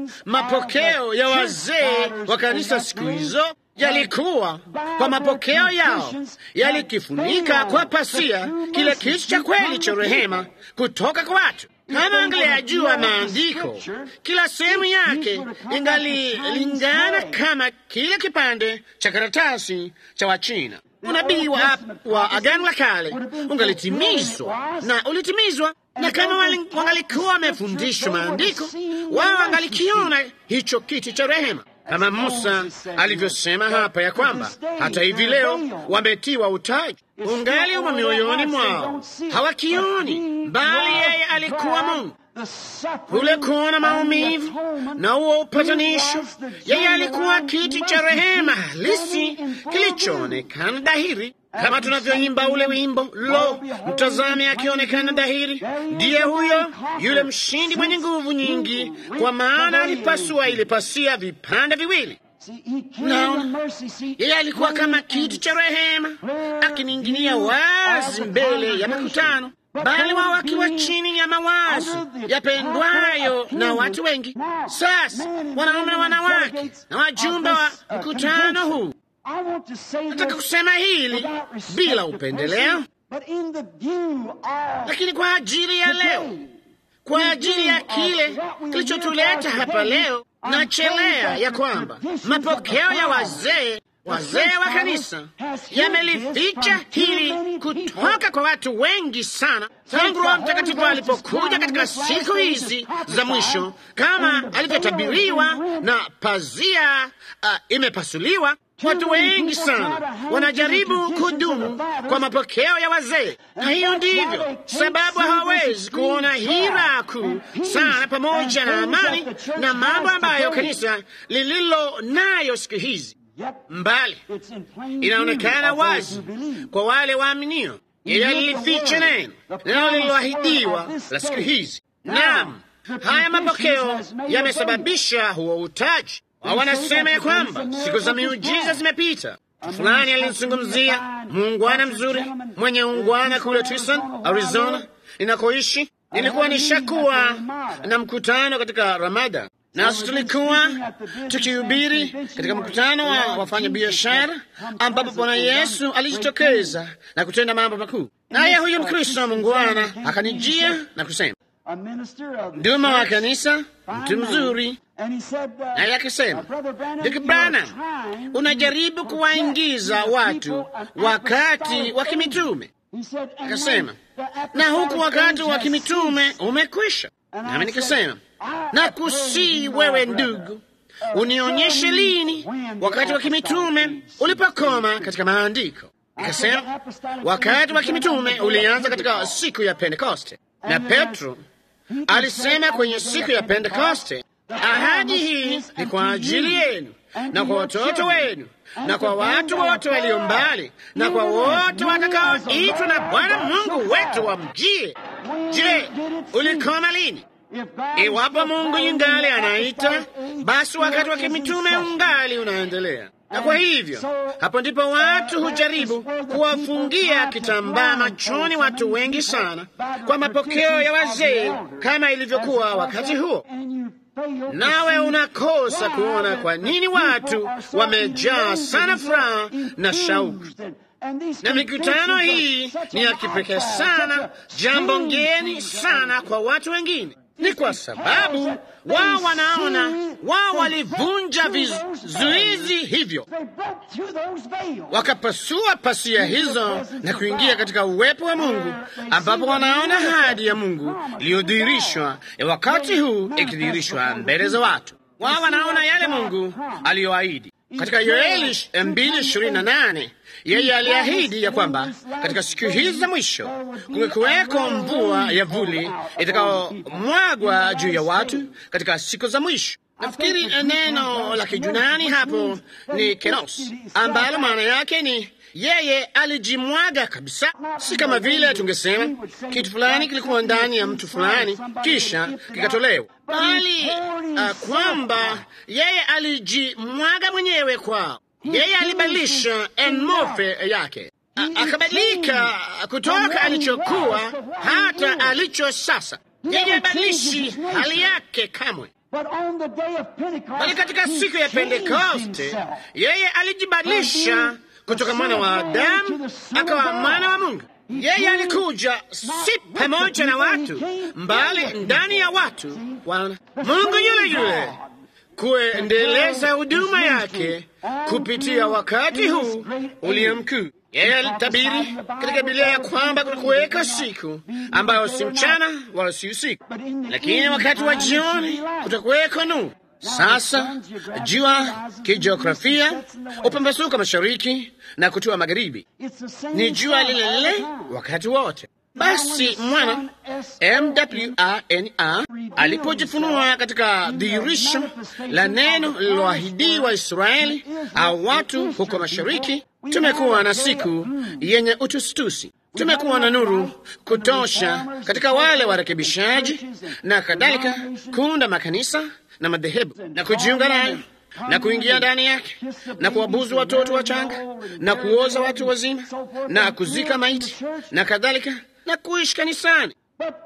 mapokeo ya wazee wa kanisa siku hizo yalikuwa kwa mapokeo yao yalikifunika kwa pasia kile kiti cha kweli cha rehema kutoka kwa watu. Kama angeliyajua maandiko, kila sehemu yake ingalilingana kama kile kipande cha karatasi cha Wachina. Unabii wa, wa Agano la Kale ungalitimizwa na ulitimizwa, na kama wangalikuwa wamefundishwa maandiko, wao wangalikiona hicho kiti cha rehema, kama Musa alivyosema hapa ya kwamba hata hivi leo wametiwa utaji, ungali umo mioyoni mwao, hawakioni, bali yeye alikuwa Mungu. Kule kuona maumivu na huo upatanisho, yeye alikuwa kiti cha rehema halisi kilichoonekana dhahiri, kama tunavyoimba ule wimbo, lo, mtazame akionekana dhahiri. Ndiye huyo yule mshindi mwenye nguvu nyingi, kwa maana alipasua ile pasia vipande viwili. Naona yeye alikuwa kama kiti cha rehema akining'inia wazi mbele ya makutano, bali wao wakiwa chini ya mawazo yapendwayo na watu wengi. Sasa wanaume na wanawake na wajumbe wa mkutano huu, nataka kusema hili bila upendeleo, lakini kwa ajili ya leo, kwa ajili ya kile kilichotuleta hapa leo, na chelea ya kwamba mapokeo ya wazee wazee wa kanisa yamelificha hili kutoka kwa watu wengi sana, tangu Roho Mtakatifu alipokuja katika siku hizi za mwisho, kama alivyotabiriwa na pazia uh, imepasuliwa. Watu wengi sana wanajaribu kudumu kwa mapokeo ya wazee, na hiyo ndivyo sababu hawawezi kuona hira kuu sana pamoja na amani na mambo ambayo kanisa lililo nayo siku hizi. Mbali inaonekana wazi kwa wale waaminio. Yeye alilificha neno neno lililoahidiwa la siku hizi. Naam, haya mapokeo yamesababisha huo utaji. Wanasema ya kwamba siku za miujiza zimepita. Fulani alizungumzia muungwana mzuri mwenye ungwana kule Tucson, Arizona ninakoishi. Nilikuwa nishakuwa na mkutano katika Ramada, nasi tulikuwa tukihubiri katika mkutano wa wafanya biashara, ambapo Bwana Yesu alijitokeza na kutenda mambo makuu. Naye huyu Mkristo muungwana akanijia na kusema, nduma wa kanisa, mtu mzuri, naye akasema, Ndugu Branham, unajaribu kuwaingiza watu wakati wa kimitume. Akasema, na huku wakati wa kimitume umekwisha. Nami nikasema, na kusii wewe ndugu, unionyeshe lini wakati wa kimitume ulipokoma katika maandiko. Nikasema wakati wa kimitume ulianza katika siku ya Pentekoste, na Petro alisema kwenye siku ya Pentekoste, ahadi hii ni kwa ajili yenu na kwa watoto wenu na kwa watu wote walio mbali na kwa wote watakaoitwa na Bwana Mungu wetu wamjie. Je, ulikoma lini? Iwapo Mungu yungali anaita, basi wakati wa kimitume ungali unaendelea. Na kwa hivyo hapo ndipo watu hujaribu kuwafungia kitambaa machoni watu wengi sana kwa mapokeo ya wazee, kama ilivyokuwa wakati huo. Nawe unakosa kuona kwa nini watu wamejaa sana furaha na shauku. Na mikutano hii ni ya kipekee sana, jambo ngeni sana kwa watu wengine. Ni kwa sababu wao wanaona wao walivunja vizuizi hivyo, wakapasua pasia hizo na kuingia katika uwepo wa Mungu, ambapo wanaona ahadi ya Mungu iliyodhihirishwa ya wakati huu ikidhihirishwa mbele za watu. Wao wanaona yale Mungu aliyoahidi katika Yoeli mbili ishirini na nane. Yeye aliahidi ya kwamba katika siku hizi za mwisho kungekuweko mvua ya vuli itakayomwagwa juu ya watu katika siku za mwisho. Nafikiri neno la Kijunani hapo ni kenos, ambalo maana yake ni yeye alijimwaga kabisa. Si kama vile tungesema kitu fulani kilikuwa ndani ya mtu fulani kisha kikatolewa, bali uh, kwamba yeye alijimwaga mwenyewe kwao. Yeye alibadilisha enmofe yake, akabadilika kutoka alichokuwa hata alicho sasa. Yeye abadilishi hali yake kamwe, bali katika siku ya Pentekoste yeye alijibadilisha kutoka mwana wa Adamu akawa mwana wa Mungu. Yeye alikuja si pamoja na watu, mbali ndani ya watu wana Mungu yule yule kuendeleza huduma yake kupitia wakati huu ulio mkuu. Yeye alitabiri katika Biblia ya kwamba kulikuweka siku ambayo si mchana wala si usiku, lakini wakati wa jioni kutakuweko nuru. Sasa jua kijiografia upambazuka mashariki na kutua magharibi, ni jua lile lile wakati wote. Basi mwana M W A N A alipojifunua katika dhihirisho la neno lililoahidiwa Israeli au watu huko mashariki, tumekuwa na siku yenye utusitusi. Tumekuwa na nuru kutosha katika wale warekebishaji na kadhalika kuunda makanisa na madhehebu na kujiunga nayo na kuingia ndani yake na kuwabuzu watoto wachanga na kuoza watu wazima na kuzika maiti na kadhalika na kuishi kanisani.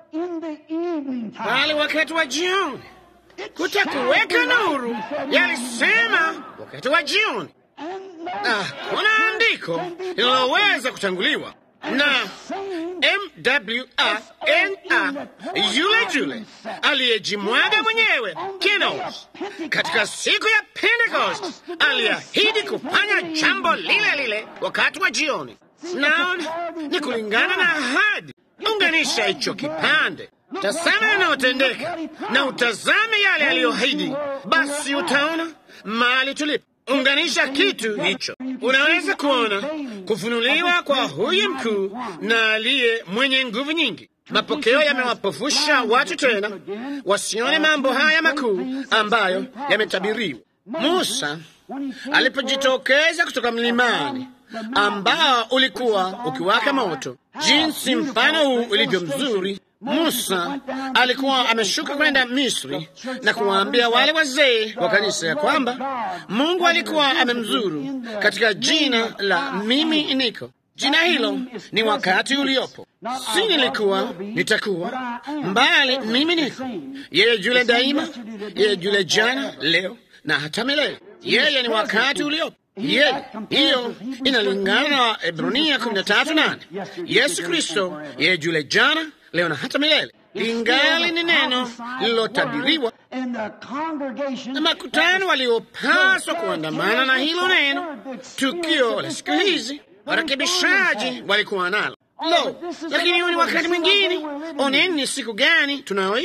Bali wakati wa jioni kutakuweka nuru. Yalisema wakati wa jioni. Ah, kuna andiko linaloweza kutanguliwa na M W A N A, yule yule aliyejimwaga mwenyewe kenos katika siku ya Pentecost aliahidi kufanya jambo lile lile wakati wa jioni. Naona ni kulingana na ahadi. Unganisha hicho kipande, tazama yanayotendeka na utazame yale aliyoahidi, basi utaona mahali tulipo. Unganisha kitu hicho, unaweza kuona kufunuliwa kwa huyu mkuu na aliye mwenye nguvu nyingi. Mapokeo yamewapofusha watu tena wasione mambo haya makuu ambayo yametabiriwa. Musa alipojitokeza kutoka mlimani ambao ulikuwa ukiwaka moto, jinsi mfano huu ulivyo mzuri. Musa alikuwa ameshuka kwenda Misri na kuwaambia wale wazee wa kanisa ya kwamba Mungu alikuwa amemzuru katika jina la mimi niko. Jina hilo ni wakati uliopo, si nilikuwa, nitakuwa, mbali mimi niko. Yeye yule daima, yeye yule jana, leo na hata milele. Yeye ni wakati uliopo. Yeye, hiyo inalingana na Ebrania kumi na tatu nane. Yesu Kristo, yeye yule jana, leo na hata milele. Lingali ni neno lililotabiriwa, na makutano waliopaswa kuandamana na hilo neno, tukio la siku hizi, warekebishaji walikuwa nalo. Lo, lakini hiyo ni wakati mwingine. Oneni ni siku gani tunayoishi.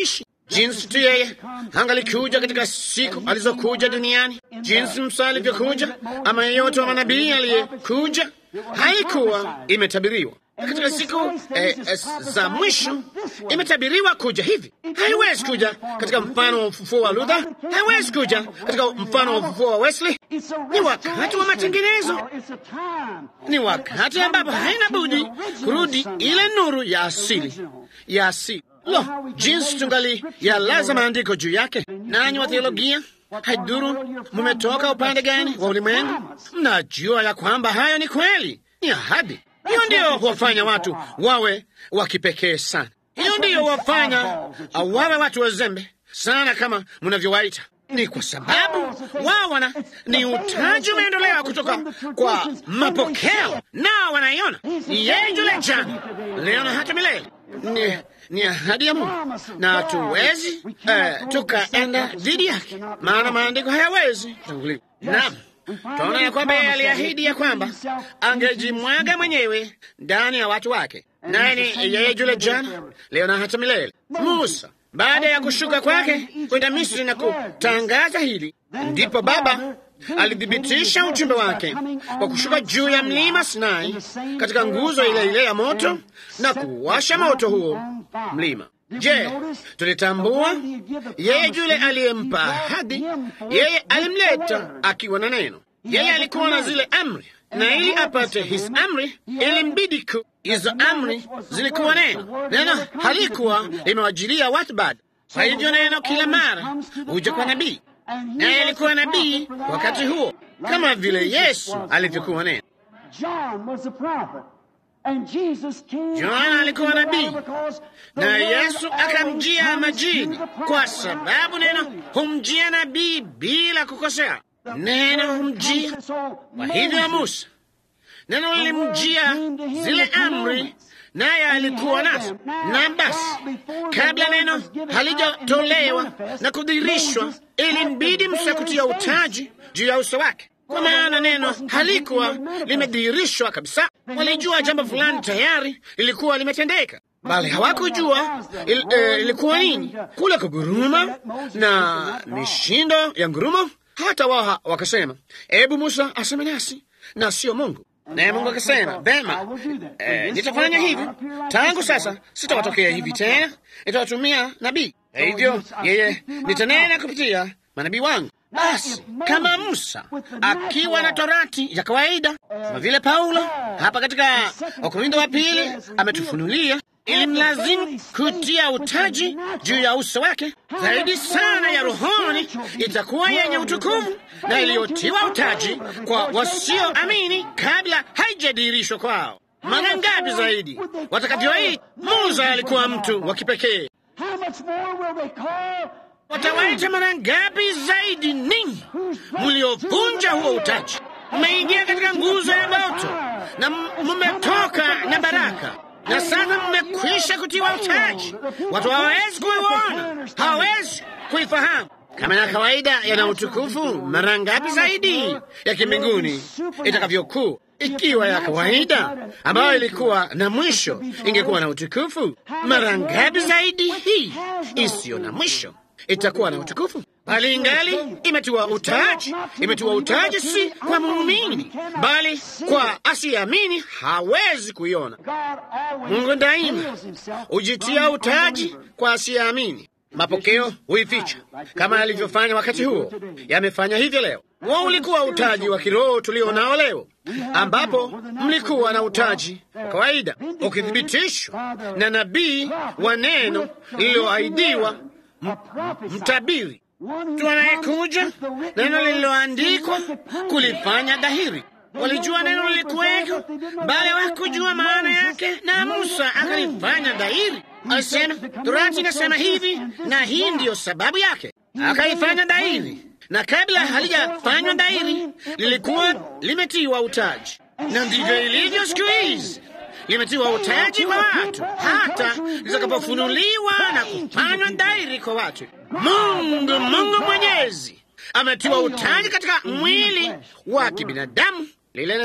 jinsi tu yeye angalikuja katika siku alizokuja duniani, jinsi Musa alivyokuja, ama yeyote wa manabii aliyekuja, haikuwa imetabiriwa. Katika siku eh, eh, za mwisho imetabiriwa kuja hivi. Haiwezi kuja katika mfano wa ufufuo wa Luther, haiwezi kuja katika mfano wa ufufuo wa Wesley. Ni wakati wa matengenezo, ni wakati ambapo haina budi kurudi ile nuru ya asili ya asili. Lo, jinsi tungali yalaza maandiko juu yake. Nanyi wa theolojia, haidhuru mumetoka upande gani wa ulimwengu, mnajua ya kwamba hayo ni kweli, ni ahadi. Hiyo ndiyo huwafanya watu wawe wa kipekee sana. Hiyo ndiyo huwafanya wawe watu wazembe sana, kama mnavyowaita. Ni kwa sababu wao wana ni utaji umeondolewa kutoka kwa mapokeo, nao wanaiona ni yeye yule jana, leo na hata milele. Ni, ni ahadi ya Mungu, na hatuwezi uh, tukaenda dhidi yake, maana maandiko hayawezi kutanguliwa. Naam, tunaona ya kwamba yeye aliahidi ya kwamba angejimwaga mwenyewe ndani ya watu wake, naye ni yeye yule jana, leo na hata milele. Musa baada ya kushuka kwake kwenda Misri na kutangaza hili, ndipo Baba alithibitisha ujumbe wake kwa kushuka juu ya mlima Sinai katika nguzo ile ile ya moto na kuwasha moto huo mlima. Je, tulitambua yeye yule aliyempa ahadi? Yeye alimleta akiwa na neno. Yeye alikuwa na zile amri, na ili apate hizi amri ilimbidi ku hizo amri zilikuwa neno. Neno halikuwa limewajilia watu bado. Kwa hivyo neno kila mara huja kwa nabii, naye alikuwa nabii wakati huo, kama vile Yesu alivyokuwa neno. Yohana alikuwa nabii, na Yesu akamjia majini, kwa sababu neno humjia nabii bila kukosea. Neno humjia. Kwa hivyo Musa, neno lilimjia zile amri, naye alikuwa nazo. Na basi, kabla neno halijatolewa na kudhihirishwa, ilimbidi Musa kutia utaji juu ya uso wake, kwa maana neno halikuwa limedhihirishwa kabisa. Walijua jambo fulani tayari lilikuwa limetendeka, bali hawakujua il, eh, ilikuwa nini. Kule kuguruma na mishindo ya ngurumo, hata wao wakasema, ebu Musa aseme nasi na sio Mungu. Naye Mungu akasema, vema, eh, nitafanya hivi. Tangu sasa sitawatokea hivi tena, nitawatumia nabii. Hivyo yeye nitanena kupitia manabii wangu. Basi kama Musa akiwa na torati ya kawaida, kama vile Paulo hapa katika Wakorintho wa pili ametufunulia, ili mlazimu kutia utaji juu ya uso wake. Zaidi sana ya rohoni itakuwa yenye utukufu na iliyotiwa utaji kwa wasioamini kabla haijadhihirishwa kwao. Mara ngapi zaidi watakavyoita Musa alikuwa mtu wa kipekee, watawaita mara ngapi zaidi ninyi mliovunja huo utaji. Mmeingia katika nguzo ya moto na mmetoka na baraka, na sasa mmekwisha kutiwa utaji. Watu hawawezi kuiona, hawawezi kuifahamu. Kama ya kawaida yana utukufu, mara ngapi zaidi ya kimbinguni itakavyokuwa. Ikiwa ya kawaida ambayo ilikuwa na mwisho ingekuwa na utukufu, mara ngapi zaidi hii isiyo na mwisho itakuwa na utukufu. Bali ingali imetiwa utaji, imetiwa utaji si kwa muumini, bali kwa asiamini hawezi kuiona. Mungu daima ujitia utaji kwa asiamini. Mapokeo huificha kama alivyofanya wakati huo, yamefanya hivyo leo. Wao ulikuwa utaji wa kiroho tulio nao leo, ambapo mlikuwa na utaji wa kawaida ukithibitishwa na nabii wa neno lililoahidiwa, mtabiri mtu anayekuja neno lililoandikwa kulifanya dhahiri. Walijua neno lilikuweko, bali hawakujua maana yake, na Musa akalifanya dhahiri. Alisema, Torati inasema hivi, na hii ndiyo sababu yake. Akaifanya dhahiri, na kabla halijafanywa dhahiri lilikuwa limetiwa utaji. Na ndivyo ilivyo siku hizi, limetiwa utaji kwa watu hata litakapofunuliwa na kufanywa dhahiri kwa watu. Mungu, Mungu Mwenyezi ametiwa utaji katika mwili wa kibinadamu, lile neno.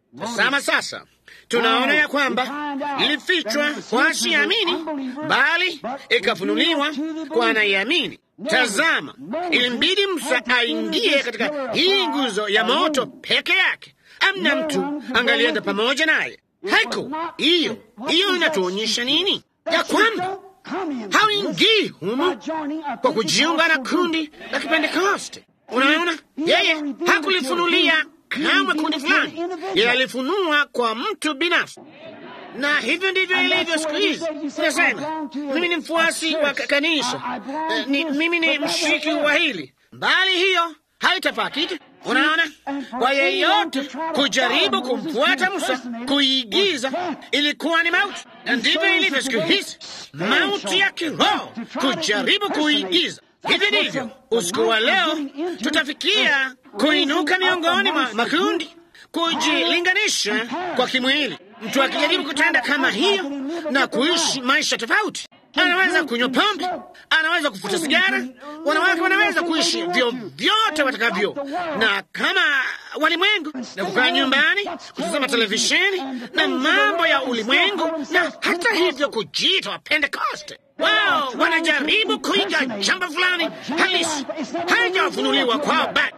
Tazama sasa, tunaona ya kwamba ilifichwa kwa asiyeamini, bali ikafunuliwa kwa anayeamini. Tazama, ilimbidi Musa aingie katika hii nguzo ya moto peke yake. Amna mtu angalienda pamoja naye. Haiko hiyo. Hiyo inatuonyesha nini? Ya kwamba haingii humu kwa kujiunga na kundi la Kipentekoste. Unaona, yeye hakulifunulia kamwe kundi fulani, yeye alifunua kwa mtu binafsi. Na hivyo ndivyo ilivyo siku hizi. Unasema, mimi ni mfuasi wa kanisa, ni, mimi ni mshiriki wa hili, bali hiyo haitafaa kitu. Unaona, kwa yeyote kujaribu kumfuata Musa, kuigiza, ilikuwa ni mauti. Na ndivyo ilivyo siku hizi, mauti ya kiroho, kujaribu kuigiza. Hivi ndivyo usiku wa leo tutafikia kuinuka miongoni mwa makundi, kujilinganisha kwa kimwili. Mtu akijaribu kutenda kama hiyo na kuishi maisha tofauti, anaweza kunywa pombe, anaweza kufuta sigara, wanawake wanaweza kuishi vyovyote watakavyo na kama walimwengu, na kukaa nyumbani kutazama televisheni na mambo ya ulimwengu, na hata hivyo kujiita Pentekoste. Wao wanajaribu kuiga jambo fulani halisi, haijafunuliwa kwao bado.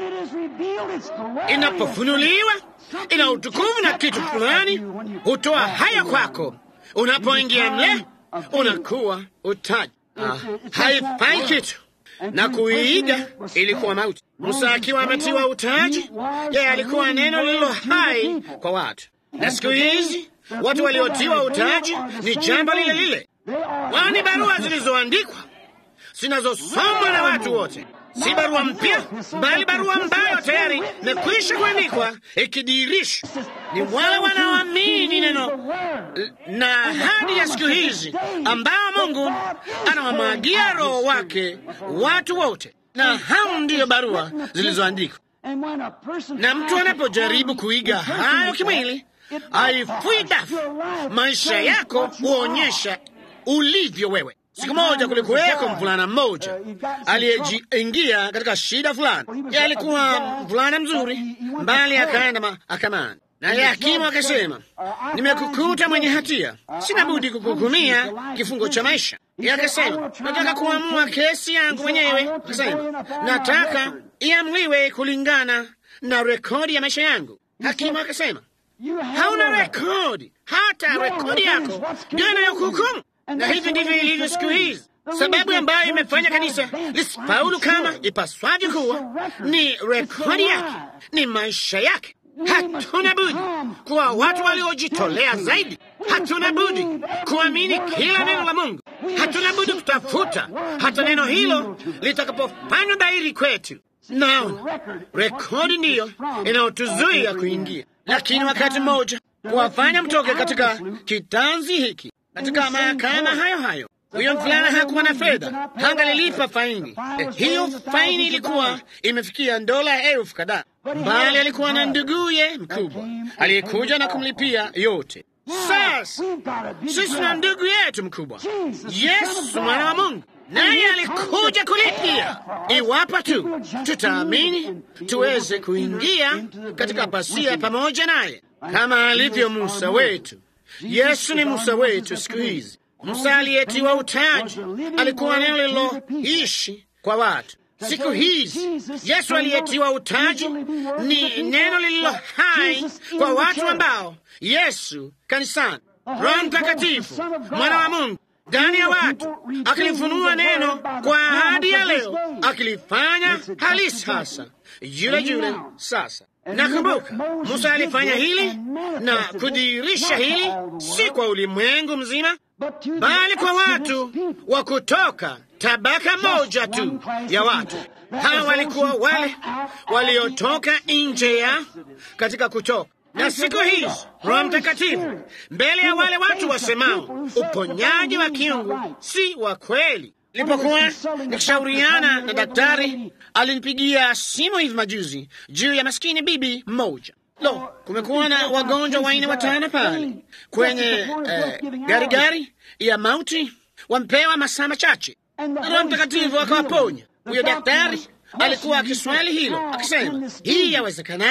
Inapofunuliwa, ina utukufu na kitu fulani hutoa haya kwako. Unapoingia mle, unakuwa utaji. Ah, haifai kitu, na kuiiga ilikuwa mauti. Musa akiwa ametiwa utaji, yeye alikuwa neno lililo hai kwa watu. Na siku hizi watu waliotiwa utaji ni jambo lile lile. Wao ni barua zilizoandikwa zinazosomwa na watu wote. Si barua mpya, bali barua ambayo tayari imekwisha kuandikwa, ikidirishwa. Ni wale wanaoamini neno na ahadi ya siku hizi, ambao Mungu anawamwagia Roho wake watu wote, na hao ndiyo barua zilizoandikwa. Na mtu anapojaribu kuiga hayo kimwili, haifui dafu. Maisha yako huonyesha ulivyo wewe. Siku moja kulikuweko mvulana mmoja aliyejiingia katika shida fulani. Yeye alikuwa mvulana mzuri, mbali akaenda mahakamani, naye hakimu akasema, nimekukuta mwenye hatia, sina budi kukuhukumia kifungo cha maisha. Yeye akasema, nataka kuamua kesi yangu mwenyewe. Akasema, nataka iamliwe kulingana na rekodi ya maisha yangu. Hakimu akasema, hauna rekodi, hata rekodi yako ndio inayokuhukumu. Na hivi ndivyo ilivyo siku hizi. Sababu ambayo imefanya kanisa lisifaulu kama ipaswavyo kuwa ni rekodi yake, ni maisha yake. Hatuna budi kuwa watu waliojitolea zaidi. Hatuna budi kuamini kila neno la Mungu. Hatuna budi kutafuta hata neno hilo litakapofanywa dhahiri kwetu. Naona rekodi ndiyo inayotuzuia kuingia. Lakini wakati mmoja kuwafanya mtoke katika kitanzi hiki, katika mahakama hayo hayo, huyo mvulana hakuwa na fedha, hangalilipa faini. Eh, hiyo faini ilikuwa imefikia dola elfu kadhaa, bali alikuwa na nduguye mkubwa aliyekuja na kumlipia yote. Sasa sisi na ndugu yetu mkubwa Yesu mwana wa Mungu, naye alikuja kulipia. Iwapo tu tutaamini, tuweze kuingia katika pasia pamoja naye, kama alivyo Musa wetu. Yesu ni Musa wetu siku hizi. Musa aliyetiwa utaji alikuwa neno lililoishi kwa watu. Siku hizi Yesu aliyetiwa utaji ni neno lililo hai kwa watu ambao Yesu kanisani, Roho Mtakatifu mwana wa Mungu ndani ya watu, akilifunua neno kwa ahadi ya leo, akilifanya halisi hasa yule yule sasa. Nakumbuka Musa alifanya hili na kudhihirisha hili, si kwa ulimwengu mzima, bali kwa watu wa kutoka tabaka moja tu ya watu. Hawa walikuwa wale waliotoka nje ya katika kutoka. Na siku hizi Roho Mtakatifu mbele ya wale watu wasemao uponyaji wa kiungu si wa kweli. Nilipokuwa nikishauriana na daktari, alinipigia simu hivi majuzi juu ya maskini bibi mmoja. Lo, kumekuwa na wagonjwa waine watano pale kwenye eh, gari gari ya mauti, wampewa masaa machache. Roho Mtakatifu akawaponya. Huyo daktari alikuwa akiswali hilo akisema, hii yawezekanaje?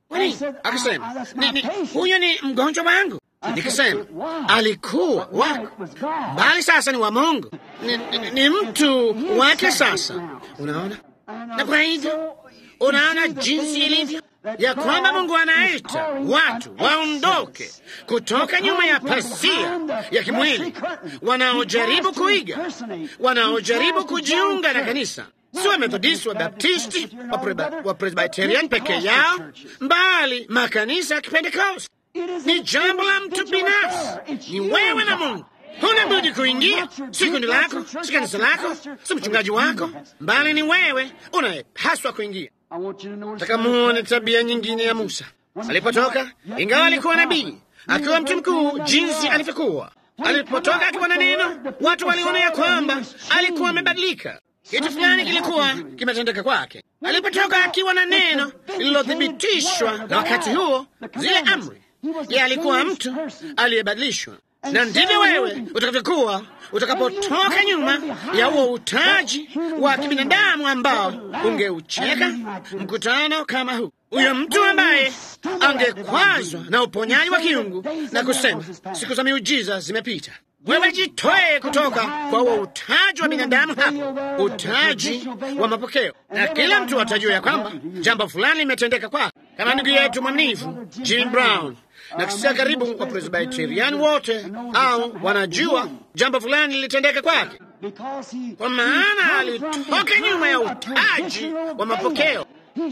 Kwani akasema, ni, ni, huyo ni mgonjwa wangu. Nikasema, alikuwa wako, bali sasa ni wa Mungu, ni, ni, ni mtu wake sasa. Unaona? Na kwa hivyo unaona jinsi ilivyo ya kwamba Mungu anaita watu waondoke kutoka nyuma ya pazia ya kimwili, wanaojaribu kuiga, wanaojaribu kujiunga na kanisa, si wa Methodisti, wa Baptisti, wa Presbyterian peke yao, mbali makanisa ya Kipentekoste. Ni jambo la mtu binafsi, ni wewe na Mungu. Huna budi kuingia, si kundi lako, si kanisa lako, si mchungaji wako, mbali ni wewe unayepaswa kuingia. Nataka muone tabia nyingine ya Musa alipotoka, ingawa alikuwa nabii, akiwa mtu mkuu jinsi alivyokuwa. Alipotoka akiwa na neno, watu waliona ya kwamba alikuwa amebadilika. Kitu fulani kilikuwa kimetendeka kwake. Alipotoka akiwa na neno lililothibitishwa na wakati huo, zile amri, yeye alikuwa mtu aliyebadilishwa. Na ndivyo wewe utakavyokuwa utakapotoka nyuma ya huo utaji wa kibinadamu ambao ungeucheka mkutano kama huu. Huyo mtu ambaye angekwazwa na uponyaji wa kiungu na kusema siku za miujiza zimepita. Wewe jitoe kutoka kwa huo utaji wa binadamu hapo, utaji wa mapokeo, na kila mtu atajua ya kwamba jambo fulani limetendeka kwake. Kama ndugu yetu mwaminifu Jim Brown na kisia karibu wa Presbyterian wote, au wanajua jambo fulani lilitendeka kwake, kwa maana alitoka nyuma ya utaji wa mapokeo.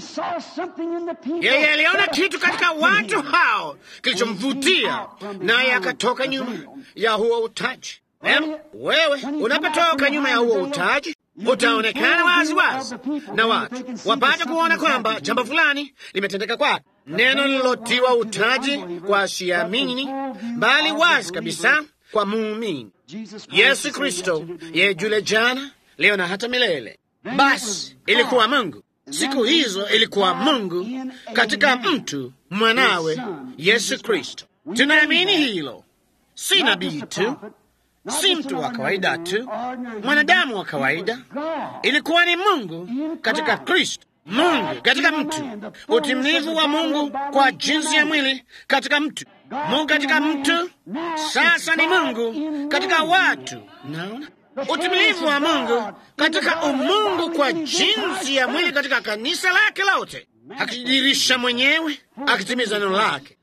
Yeye aliona kitu katika watu hao kilichomvutia, naye akatoka nyuma ya huo utaji. Wewe unapotoka nyuma ya huo utaji, utaonekana wazi wazi na watu wapate kuona kwamba jambo fulani limetendeka kwake. Neno lilotiwa utaji kwa siamini, bali wazi kabisa kwa muumini. Yesu Kristo, yeye yule jana, leo na hata milele. Basi ilikuwa Mungu siku hizo, ilikuwa Mungu katika mtu mwanawe Yesu Kristo. Tunaamini hilo, si nabii tu, si mtu wa kawaida tu, mwanadamu wa kawaida. Ilikuwa ni Mungu katika Kristo, Mungu katika mtu, utimilifu wa Mungu kwa jinsi ya mwili katika mtu, Mungu katika mtu. Sasa ni Mungu katika watu. Naona utimilifu wa Mungu katika umungu kwa jinsi ya mwili katika kanisa lake lote, akijidirisha mwenyewe, akitimiza neno lake.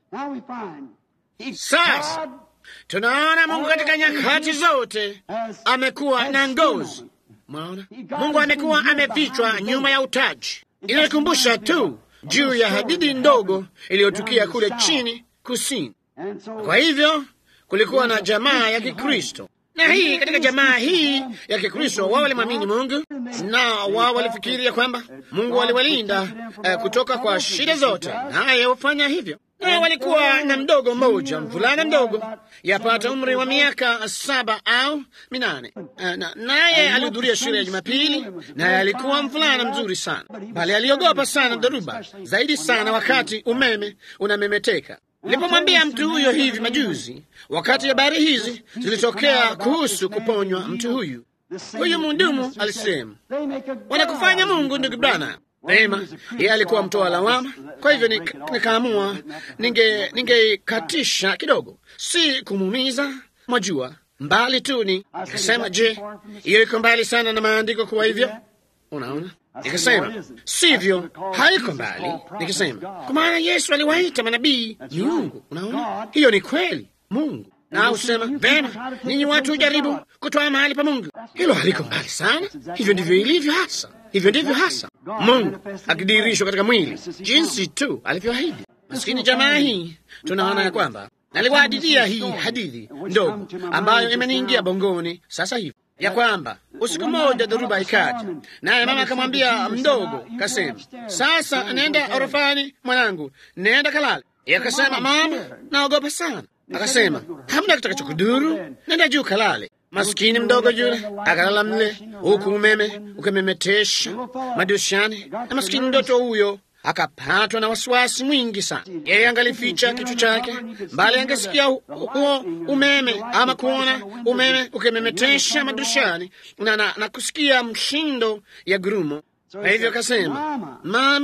Sasa tunaona Mungu katika nyakati zote amekuwa na ngozi. Mwaona, Mungu amekuwa amefichwa nyuma ya utaji. Inanikumbusha tu juu ya hadithi ndogo iliyotukia kule chini kusini. Kwa hivyo kulikuwa na jamaa ya Kikristo, na hii katika jamaa hii ya Kikristo wao walimwamini Mungu, na wao walifikiria kwamba Mungu aliwalinda uh, kutoka kwa shida zote, naye hufanya hivyo. Na walikuwa na mdogo mmoja, mvulana mdogo, yapata umri wa miaka saba au minane, na naye alihudhuria shule ya Jumapili, naye alikuwa mvulana mzuri sana, bali aliogopa sana dhoruba, zaidi sana wakati umeme unamemeteka. Nilipomwambia mtu huyo hivi majuzi, wakati habari hizi zilitokea kuhusu kuponywa mtu huyu, huyu mhudumu alisema, wanakufanya Mungu ndugu Branham. Vema, yeye alikuwa mtoa lawama, kwa hivyo nikaamua ninge ningekatisha kidogo, si kumuumiza, mwajua, mbali tu ni nikasema, je, hiyo iko mbali sana na maandiko kuwa hivyo? Unaona? Nikasema, sivyo, haiko mbali. Nikasema, kwa maana Yesu aliwaita manabii miungu. Unaona? Hiyo ni kweli, Mungu. Na usema, vema, ninyi watu hujaribu kutoa mahali pa Mungu. Hilo haliko mbali sana. Hivyo ndivyo ilivyo hasa. Hivyo ndivyo hasa Mungu akidirishwa katika mwili, jinsi tu alivyoahidi. Maskini jamaa hii, tunaona ya kwamba naliwahadithia hii hadithi ndogo ambayo imeniingia bongoni sasa hivi, ya kwamba usiku mmoja dhoruba ikaja, naye mama akamwambia mdogo, kasema, sasa nenda orofani mwanangu, nenda kalale. Yeye akasema, mama, naogopa sana. Akasema, hamna kitakachokudhuru, nenda juu kalale. Maskini mdogo yule akalala mle, huku umeme ukimemetesha madirishani, na maskini mtoto huyo akapatwa na wasiwasi mwingi sana. Yeye angalificha kichwa chake, bali angesikia huo umeme ama kuona umeme ukimemetesha madirishani na, na, na kusikia mshindo ya gurumo. Kwa hivyo akasema, mama,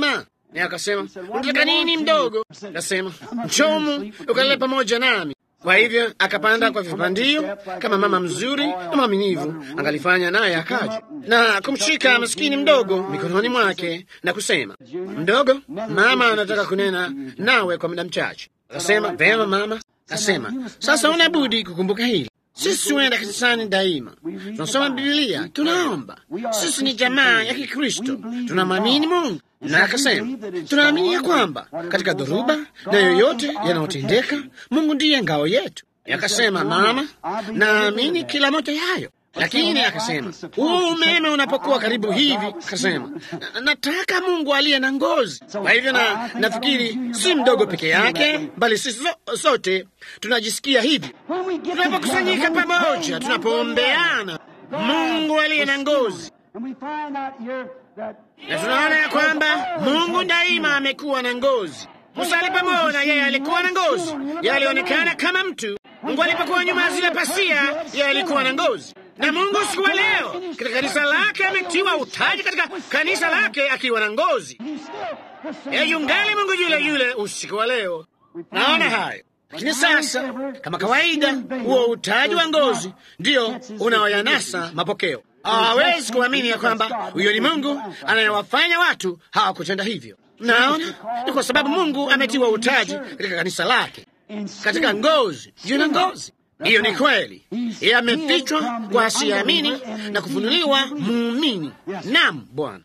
Naye akasema, unataka nini mdogo? Akasema, njomu ukalale pamoja nami. Kwa hivyo akapanda kwa vipandio kama mama mzuri na mwaminivu angalifanya, naye akaja na kumshika maskini mdogo mikononi mwake na kusema, mdogo, mama anataka kunena nawe kwa muda mchache. Akasema, vema mama. Akasema, sasa una budi kukumbuka hili, sisi huenda kanisani daima, tunasoma Biblia, tunaomba, sisi ni jamaa ya Kikristo, tunamwamini Mungu. Na akasema, tunaamini ya kwamba katika dhoruba na yoyote yanayotendeka, Mungu ndiye ngao yetu. Akasema, mama, naamini kila moja hayo. Lakini akasema, huu umeme unapokuwa karibu hivi, akasema, nataka Mungu aliye na ngozi. Kwa hivyo na nafikiri si mdogo peke yake, bali sisi so, sote tunajisikia hivi tunapokusanyika pamoja, tunapoombeana Mungu aliye na ngozi. Na tunaona ya kwamba Mungu daima amekuwa na ngozi. Musa alipomwona yeye alikuwa na ngozi, yeye alionekana kama mtu. Mungu alipokuwa nyuma ya zile pasia, yeye alikuwa na ngozi. Na Mungu siku wa leo katika kanisa lake ametiwa utaji katika kanisa lake akiwa na ngozi. Yeye yungali Mungu yule yule usiku wa leo. Naona hayo. Lakini sasa kama kawaida, huo utaji wa ngozi ndio unaoyanasa mapokeo. Hawawezi kuamini ya kwamba huyo ni Mungu anayewafanya watu hawakutenda hivyo. Naona ni kwa sababu Mungu ametiwa utaji katika kanisa lake katika ngozi. Yuna ngozi. Hiyo ni kweli. Yeye amefichwa kwa asiamini na kufunuliwa muumini. Naam, Bwana.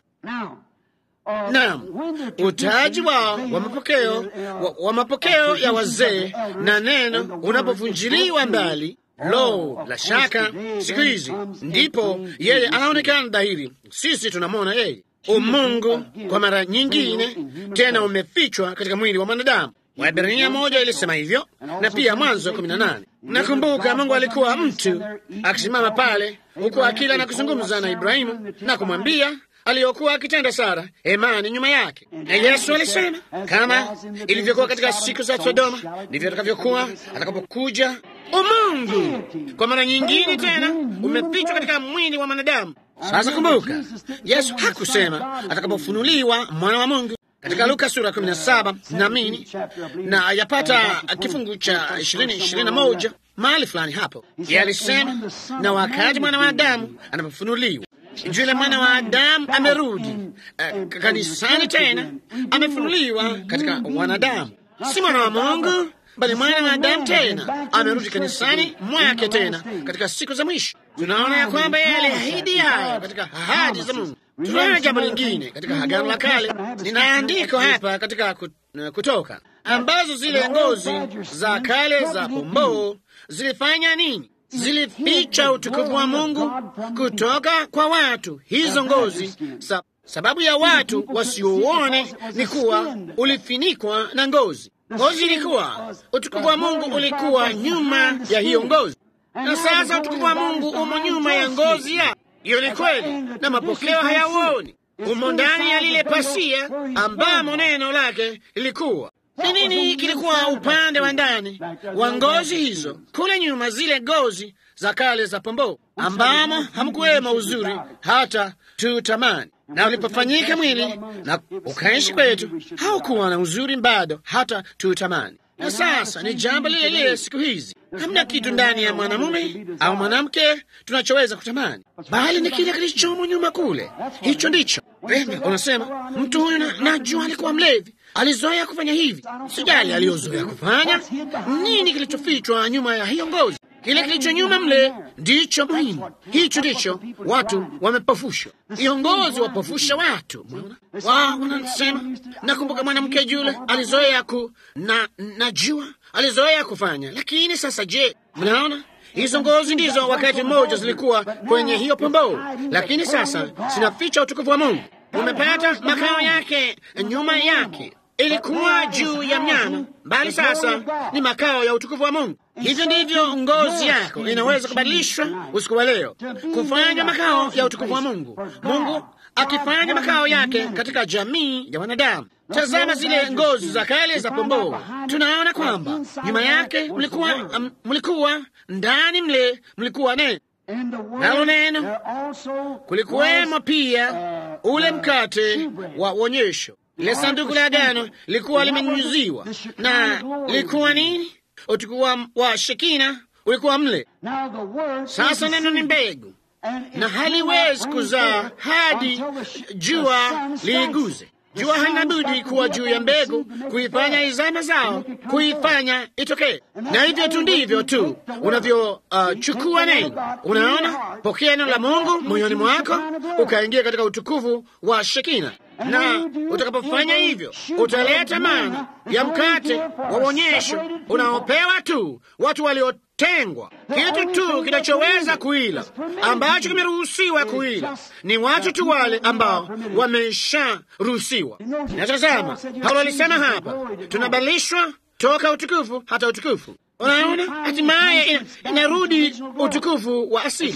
Naam, utaji wao wa mapokeo wa, wa mapokeo ya wazee na neno unapovunjiliwa mbali, lo, la shaka siku hizi ndipo yeye anaonekana dhahiri. Sisi tunamwona yeye. Umungu kwa mara nyingine tena umefichwa katika mwili wa mwanadamu. Waebrania moja ilisema hivyo, na pia Mwanzo kumi na nane. Nakumbuka Mungu alikuwa mtu akisimama pale huku akila na kuzungumza na Ibrahimu na kumwambia aliyokuwa akitenda Sara hemani nyuma yake. Na Yesu alisema, kama ilivyokuwa katika siku za Sodoma, ndivyo atakavyokuwa atakapokuja umungu. Kwa mara nyingine tena umefichwa katika mwili wa mwanadamu. Sasa kumbuka, Yesu hakusema atakapofunuliwa mwana wa Mungu. Katika Luka sura kumi na saba namini na yapata kifungu cha ishirini ishirini na moja mahali fulani hapo, yeye alisema, na wakati mwana wa Adamu anapofunuliwa. Yule mwana wa Adamu amerudi uh, kanisani tena, amefunuliwa katika wanadamu. Si mwana wa Mungu, bali mwana wa Adamu tena amerudi kanisani mwake tena katika siku za mwisho. Tunaona ya kwamba yeye aliahidi haya katika ahadi za Mungu. Tunaona jambo lingine katika Agano la Kale. Ninaandiko hapa katika Kutoka, ambazo zile ngozi za kale za pomboo zilifanya nini? Zilificha utukufu wa Mungu kutoka kwa watu. Hizo ngozi sa, sababu ya watu wasiuone ni kuwa ulifinikwa na ngozi. Ngozi ilikuwa, utukufu wa Mungu ulikuwa nyuma ya hiyo ngozi. Na sasa utukufu wa Mungu umo nyuma ya ngozi ya. Hiyo ni kweli, na mapokeo hayauoni. Umo ndani ya lile pasia ambamo neno lake lilikuwa. Ni nini kilikuwa upande wa ndani wa ngozi hizo? Kule nyuma, zile ngozi za kale za pomboo, ambamo hamkuwemo uzuri hata tutamani. Na ulipofanyika mwili na ukaishi kwetu, haukuwa na uzuri bado hata tutamani. Na sasa ni jambo lile lile siku hizi. Hamna kitu ndani ya mwanamume au mwanamke tunachoweza kutamani, bali ni kile kilichomo nyuma kule. Hicho ndicho. Vema, unasema mtu huyu na, najua alikuwa mlevi, alizoea kufanya hivi. Sijali aliyozoea kufanya. Nini kilichofichwa nyuma ya hiyo ngozi? Kile kilicho nyuma mle ndicho muhimu. Hicho ndicho watu wamepofushwa. Hiyo ngozi wapofusha watu. Wao wanasema, nakumbuka mwanamke yule alizoea ku na najua alizoea kufanya. Lakini sasa je, mnaona? Hizo ngozi ndizo wakati mmoja zilikuwa kwenye hiyo pomboo, lakini sasa zinaficha utukufu wa Mungu. Umepata makao yake nyuma yake. Ilikuwa juu ya mnyama, bali sasa ni makao ya utukufu wa Mungu. Hivyo ndivyo ngozi yako inaweza kubadilishwa usiku wa leo, kufanya makao ya utukufu wa Mungu. Mungu akifanya makao yake katika jamii ya wanadamu. Tazama zile ngozi za kale za pomboo. Tunaona kwamba nyuma yake mlikuwa, um, mlikuwa ndani mle mlikuwa neno, nalo neno kulikuwemo pia ule mkate wa uonyesho. Ile sanduku la agano lilikuwa limenyunyiziwa, na lilikuwa nini? Utukufu wa Shekina ulikuwa mle. Sasa neno ni mbegu, na haliwezi kuzaa hadi jua liiguze. Jua halina budi kuwa juu ya mbegu, kuifanya izae mazao, kuifanya itokee. Na hivyo tu ndivyo tu unavyochukua uh, neno. Unaona, pokea neno la Mungu moyoni mwako, ukaingia katika utukufu wa Shekina. Na utakapofanya hivyo, utaleta maana ya mkate wa uonyesho unaopewa tu watu waliotengwa. Kitu tu kinachoweza kuila, ambacho kimeruhusiwa kuila, ni watu tu wale ambao wamesharuhusiwa. Na tazama, Paulo alisema hapa, tunabadilishwa toka utukufu hata utukufu. Unaona, hatimaye ina, inarudi utukufu wa asili.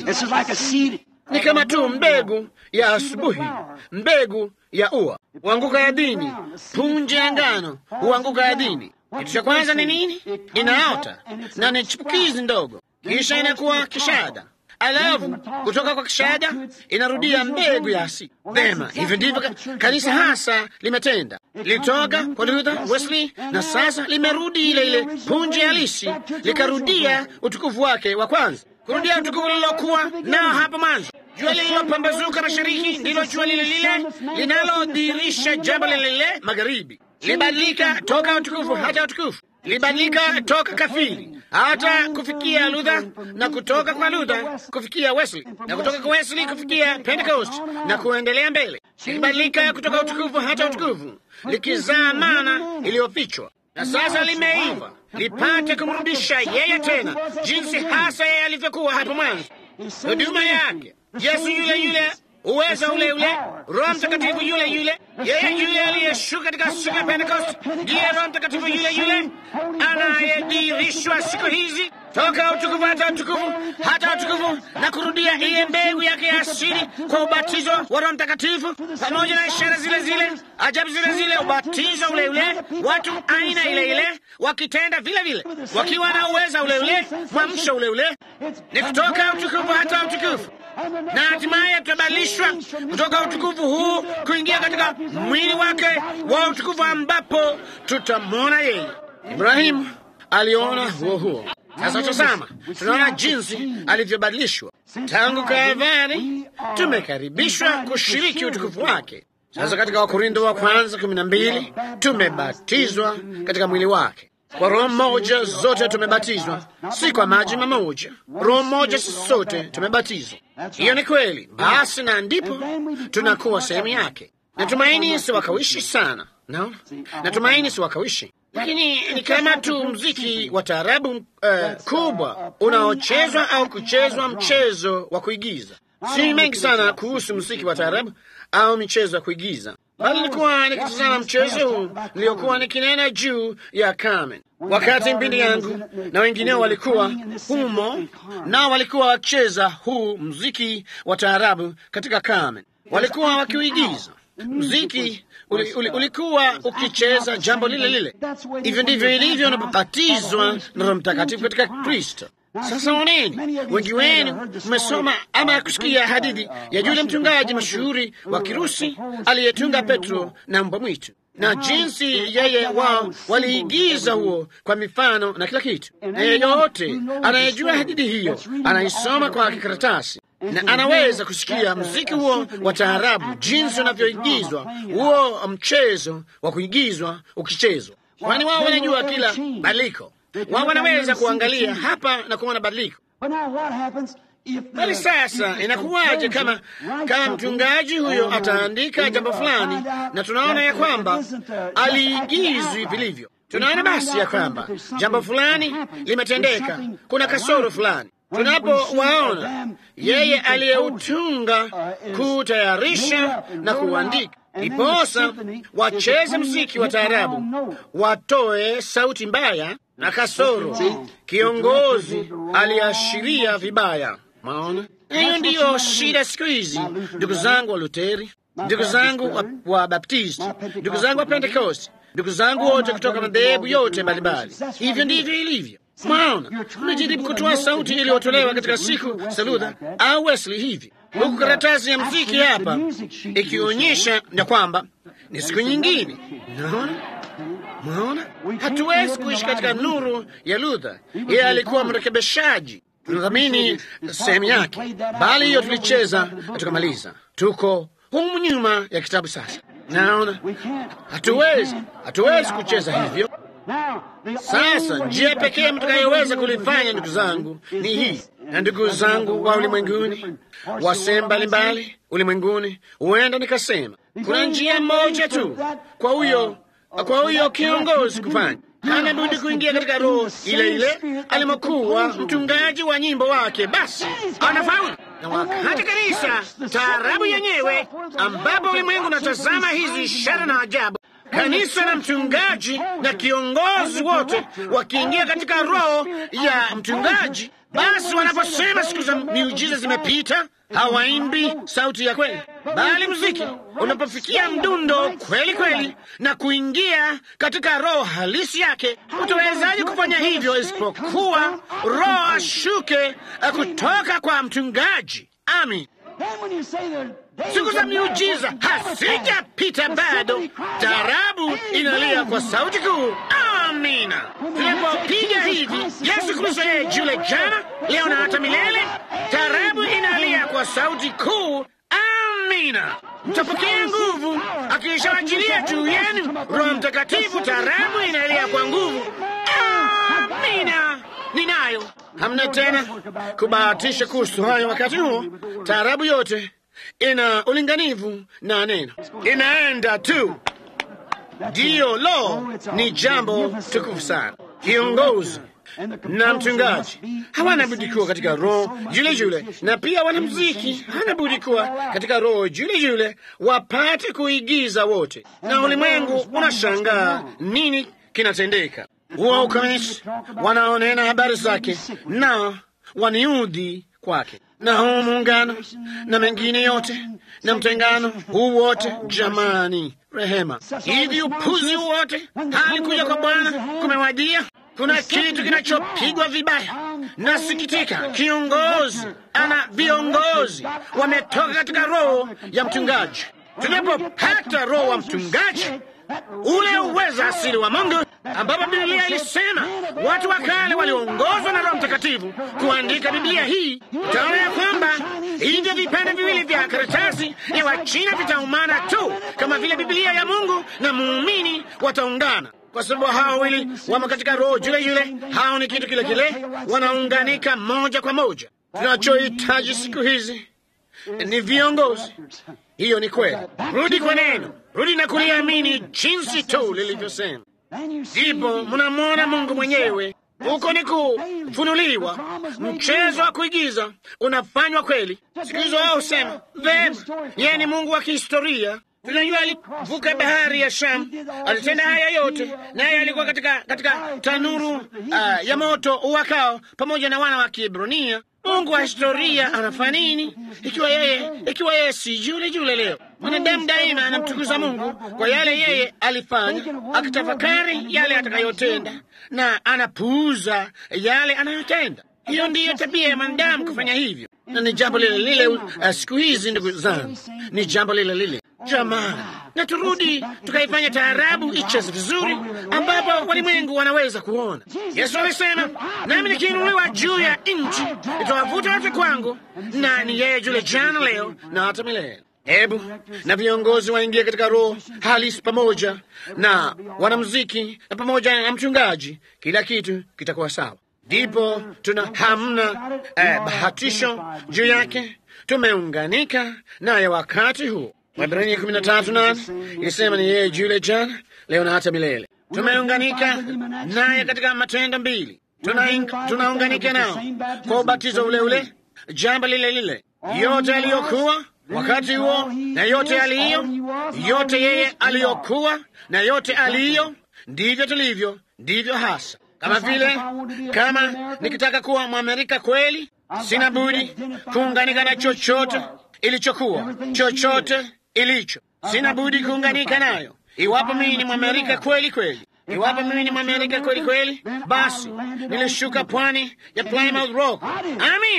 Ni kama tu mbegu ya asubuhi, mbegu ya ua huanguka ardhini, punje ya ngano huanguka ardhini. Kitu cha kwanza ni nini? Inaota na ni chipukizi ndogo, kisha inakuwa kishada, alafu kutoka kwa kishada inarudia mbegu ya asili. Vema, hivyo ndivyo kanisa hasa limetenda. Lilitoka kwa Luther, Wesley, na sasa limerudi ile ile punje halisi, likarudia utukufu wake wa kwanza, kurudia utukufu lilokuwa nao hapo mwanzo. Jua lililopambazuka mashariki ndilo jua lile lile linalodhihirisha jambo lile lile magharibi. Libadilika toka utukufu hata utukufu, libadilika toka kafiri hata kufikia Luther, na kutoka kwa Luther kufikia Wesley, na kutoka kwa Wesley kufikia Pentecost na kuendelea mbele. Libadilika kutoka utukufu hata utukufu, likizaa maana iliyofichwa, na sasa limeiva lipate kumrudisha yeye tena jinsi hasa yeye alivyokuwa hapo mwanzo. Huduma yake, Yesu yule yule, uweza ule ule, Roho Mtakatifu yule yule, yeye yule aliyeshuka katika siku ya Pentecost, ndiye Roho Mtakatifu yule yule anayedhihirishwa siku hizi toka utukufu hata utukufu hata utukufu, na kurudia ile mbegu yake ya asili kwa ubatizo wa Roho Mtakatifu, pamoja na ishara zile zile, ajabu zile zile, ubatizo ule ule, watu aina ile ile wakitenda vile vile, wakiwa na uweza ule ule, mwamsho ule ule. Ni kutoka utukufu hata utukufu, na hatimaye tutabadilishwa kutoka utukufu huu kuingia katika mwili wake wa utukufu, ambapo tutamwona yeye. Ibrahimu aliona huo huo. Sasa tazama, tunaona jinsi alivyobadilishwa. Tangu Kalvari tumekaribishwa kushiriki utukufu wake. Sasa katika Wakorintho wa kwanza kumi na mbili, tumebatizwa katika mwili wake. Kwa roho moja zote tumebatizwa, si kwa maji mamoja. Roho moja sote tumebatizwa. Hiyo ni kweli. Basi na ndipo tunakuwa sehemu yake. Natumaini si wakawishi sana, no? Natumaini si wakawishi, lakini ni kama tu mziki wa taarabu uh, kubwa unaochezwa au kuchezwa mchezo wa kuigiza. Si mengi sana kuhusu mziki wa taarabu au michezo ya kuigiza, bali nilikuwa nikitazama mchezo huu niliokuwa nikinena juu ya Carmen, wakati mbindi yangu na wengineo walikuwa humo, nao walikuwa wakicheza huu mziki wa taarabu katika Carmen. Walikuwa wakiuigiza mziki uli, uli, ulikuwa ukicheza jambo lile lile. Hivyo ndivyo ilivyo unapobatizwa na Roho Mtakatifu katika Kristo. Sasa oneni, wengi wenu mmesoma ama kusikia hadithi ya yule mchungaji mashuhuri wa Kirusi aliyetunga Petro na mbwa mwitu, na jinsi yeye wao waliigiza huo kwa mifano na kila kitu. Na yeyote anayejua hadithi hiyo anaisoma kwa kikaratasi na anaweza kusikia muziki huo wa taarabu, jinsi unavyoigizwa, huo mchezo wa kuigizwa ukichezwa, kwani wao wanajua kila badiliko. Wao wanaweza kuangalia hapa na kuona badiliko. Bali sasa inakuwaje kama kama mchungaji huyo ataandika jambo fulani na tunaona ya kwamba aliigizwi vilivyo? Tunaona basi ya kwamba jambo fulani limetendeka, kuna kasoro fulani. Tunapowaona yeye aliyeutunga, kutayarisha na kuandika, iposa wacheze mziki wa taarabu, watoe sauti mbaya na kasoro. Kiongozi aliashiria vibaya. Maona, hiyo ndiyo shida siku hizi, ndugu zangu wa Luteri, ndugu zangu wa, wa Baptisti, ndugu zangu wa Pentekosti, ndugu zangu wote kutoka madhehebu yote mbalimbali. Hivyo ndivyo ilivyo. Maona, unajaribu kutoa sauti iliyotolewa katika siku za Luther au Wesley hivi, huku karatasi ya muziki hapa ikionyesha ya kwamba ni siku nyingine. Naona, mwaona, hatuwezi kuishi katika nuru ya Luther. Yeye alikuwa mrekebishaji, tunadhamini sehemu yake, bali hiyo tulicheza na tukamaliza. Tuko humu nyuma ya kitabu sasa. Naona hatuwezi, hatuwezi kucheza hivyo. Sasa njia pekee mtakayoweza kulifanya, ndugu zangu, ni hii. Na ndugu zangu wa ulimwenguni, wa sehemu mbalimbali ulimwenguni, huenda nikasema kuna njia moja tu kwa huyo kwa huyo kiongozi kufanya. Hana budi kuingia katika roho ile ile alimokuwa mtungaji wa nyimbo wake, basi anafaulu. Na wakati kanisa, taarabu yenyewe, ambapo ulimwengu unatazama hizi ishara na ajabu, kanisa na mchungaji na kiongozi wote wakiingia katika roho ya mchungaji, basi wanaposema siku za miujiza zimepita, hawaimbi sauti ya kweli, bali muziki unapofikia mdundo kweli kweli na kuingia katika roho halisi yake. Utawezaje kufanya hivyo isipokuwa roho ashuke kutoka kwa mchungaji? Amin. Siku za miujiza hazijapita bado, taarabu inalia kwa sauti kuu. Amina. Tunapopiga hivi, Yesu Kristo yeye yule jana, leo na hata milele, taarabu inalia kwa sauti kuu. Amina. Mtapokea nguvu akishawajilia juu yenu Roho Mtakatifu. Taarabu inalia kwa nguvu. Amina. Ninayo. Hamna tena kubahatisha kuhusu hayo. Wakati huo taarabu yote ina ulinganifu na neno, inaenda tu. Ndiyo, lo, ni jambo tukufu sana. Kiongozi na mchungaji hawana budi kuwa katika roho yule yule, na pia wanamuziki hawana budi kuwa katika roho yule yule, wapate kuigiza wote. Na ulimwengu unashangaa nini kinatendeka. Huo ukamisi wanaonena habari zake na waniudhi kwake, na huu muungano na mengine yote na mtengano huu wote, jamani, rehema, hivi upuzi wote, hali kuja kwa Bwana kumewadia. Kuna kitu kinachopigwa vibaya. Nasikitika, kiongozi ana viongozi wametoka katika roho ya mchungaji. Tunapopata roho wa mchungaji, ule uweza asili wa Mungu, ambapo Biblia ilisema watu wa kale waliongozwa na Roho Mtakatifu kuandika Biblia hii, utaona ya kwamba hivyo vipande viwili vya karatasi ya Wachina vitaumana tu, kama vile Biblia ya Mungu na muumini wataungana, kwa sababu hao wawili wamo katika roho yule yule. Hao ni kitu kile kile, wanaunganika moja kwa moja. Tunachohitaji siku hizi ni viongozi. Hiyo ni kweli. Rudi kwa neno, rudi na kuliamini jinsi tu lilivyosema. Ndipo mnamwona Mungu mwenyewe. Huko ni kufunuliwa. Mchezo wa kuigiza unafanywa kweli. Siku hizo wao husema vema, yeye ni Mungu wa kihistoria. Tunajua alivuka bahari ya Shamu, alitenda haya yote, naye alikuwa katika katika tanuru uh, ya moto uwakao pamoja na wana wa Kiebrania. Mungu wa historia anafanya nini ikiwa yeye ikiwa yeye si yule yule leo? Mwanadamu daima anamtukuza Mungu kwa yale yeye alifanya, akitafakari yale atakayotenda, na anapuuza yale anayotenda. Hiyo ndiyo tabia ya mwanadamu, kufanya hivyo, na ni jambo lile lile uh, siku hizi, ndugu zangu, ni jambo lile lile. Jamani, na turudi tukaifanya taarabu icheze vizuri, ambapo walimwengu wanaweza kuona. Yesu alisema, nami nikiinuliwa juu ya nchi nitawavuta watu kwangu, na ni yeye yule jana, leo na hata milele. Hebu na viongozi waingie katika roho halisi pamoja na wanamuziki na pamoja na mchungaji, kila kitu kitakuwa sawa. Ndipo tuna hamna eh, bahatisho juu yake. Tumeunganika naye wakati huo. Waebrania kumi na tatu nane ilisema ni yeye yule jana, leo na hata milele. Tumeunganika naye katika Matendo mbili. Tunaunganika nao kwa ubatizo ule ule, jambo lile lile, yote aliyokuwa wakati huo na yote aliyo, yote yeye aliyokuwa na yote aliyo, ndivyo tulivyo, ndivyo hasa. Kama vile kama nikitaka kuwa Mwamerika kweli, sina budi kuunganika na chochote ilichokuwa, chochote ilicho, sina budi kuunganika nayo. Iwapo mimi ni Mwamerika kweli kweli, iwapo mimi ni Mwamerika kweli kweli, basi nilishuka pwani ya Plymouth Rock. Amina.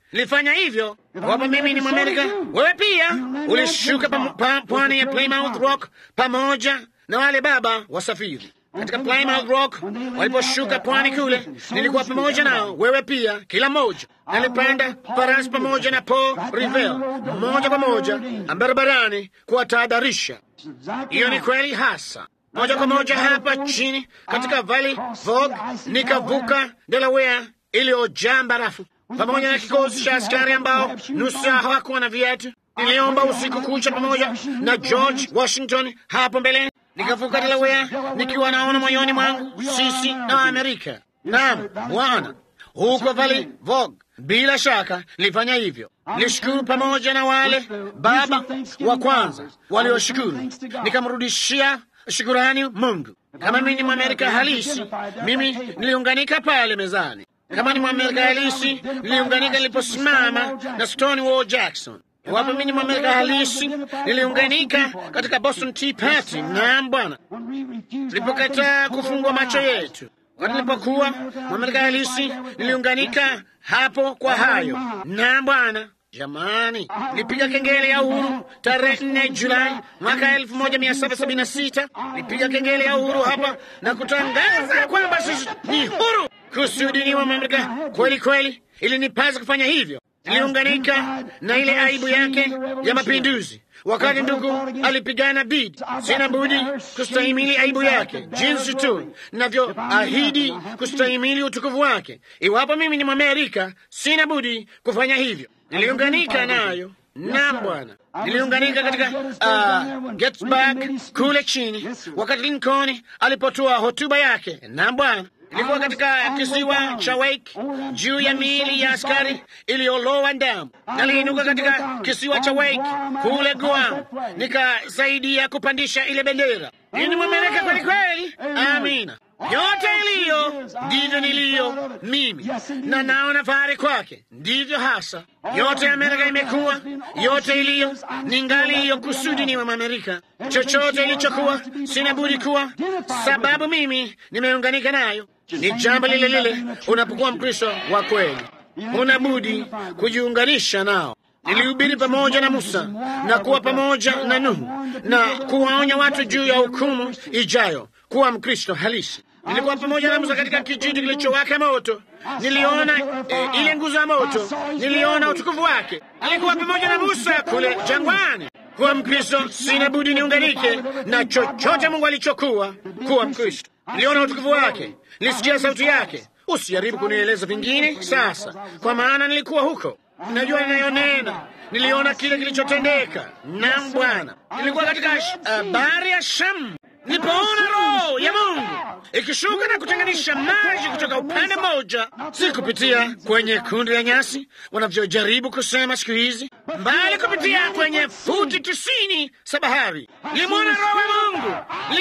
Nilifanya hivyo. Kwamba mimi ni Mwamerika, wewe pia ulishuka pwani ya Plymouth Rock pamoja na wale baba wasafiri katika Plymouth Rock. Waliposhuka pwani kule, nilikuwa pamoja nao, wewe pia, kila mmoja. Nilipanda farasi pamoja na Paul Revere moja kwa moja barabarani kuwatahadharisha. Hiyo ni kweli hasa. Moja kwa moja hapa chini katika Valley Forge, nikavuka Delaware iliyojaa barafu pamoja na kikosi cha askari ambao nusu hawakuwa na viatu. Niliomba usiku kucha pamoja na George Washington hapo mbele. Nikavuka Delaware nikiwa naona moyoni mwangu sisi na Amerika. Naam Bwana, huko Valley Forge bila shaka nilifanya hivyo. Nilishukuru pamoja na wale baba wa kwanza walioshukuru, nikamrudishia shukurani Mungu. Kama mimi ni Mwamerika halisi, mimi niliunganika pale mezani. Kama ni Mwamerika halisi, niliunganika niliposimama na Stonewall Jackson. Iwapo mimi ni Mwamerika halisi, niliunganika katika Boston Tea Party. Naam Bwana, tulipokataa kufungwa macho yetu. Wakati nilipokuwa Mwamerika halisi, niliunganika hapo kwa hayo. Naam Bwana. Jamani, nilipiga kengele ya uhuru tarehe nne Julai mwaka elfu moja mia saba sabini na sita. Nilipiga kengele ya uhuru hapa na kutangaza kwamba sisi ni huru. Kusudi ni wa Amerika kweli kweli, ili nipasa kufanya hivyo. Niliunganika na ile aibu yake ya mapinduzi. Wakati ndugu alipigana bid, sina budi kustahimili aibu yake, jinsi tu ninavyoahidi kustahimili utukufu wake. Iwapo mimi ni Mwamerika, sina budi kufanya hivyo. Niliunganika nayo. Naam Bwana, niliunganika katika uh, Gettysburg kule chini, wakati Lincoln alipotoa hotuba yake. Naam Bwana, ilikuwa katika kisiwa cha Wake, juu ya miili ya askari iliyolowa damu. Naliinuka katika kisiwa cha Wake kule Guam, nikasaidia kupandisha ile bendera. Hii ni Mwamerika kweli kweli. Amina. Yote iliyo ndivyo niliyo mimi, na naona fahari kwake. Ndivyo hasa yote Amerika imekuwa, yote iliyo ningali hiyo. Kusudi ni wa Amerika. Chochote ilichokuwa sina budi kuwa, sababu mimi nimeunganika nayo. Ni jambo lile lile unapokuwa Mkristo wa kweli, unabudi kujiunganisha nao. Nilihubiri pamoja na Musa na kuwa pamoja na Nuhu na kuwaonya watu juu ya hukumu ijayo. Kuwa Mkristo halisi. Nilikuwa pamoja na Musa katika kijiji kilichowaka moto. Niliona e, ile nguzo ya moto, niliona utukufu wake. Nilikuwa pamoja na Musa kule jangwani. Kuwa Mkristo, sina budi niunganike na chochote Mungu alichokuwa. Kuwa Mkristo, niliona utukufu wake, nilisikia sauti yake. Usijaribu kunieleza vingine sasa, kwa maana nilikuwa huko. Najua ninayonena. Niliona kile kilichotendeka. Naam Bwana, nilikuwa katika uh, bahari ya Shamu. Nilipoona Roho ya Mungu ikishuka na kutenganisha maji kutoka upande mmoja, si kupitia kwenye kundi la nyasi wanavyojaribu kusema siku hizi, bali kupitia kwenye futi tisini za bahari. Nilimwona Roho ya Mungu.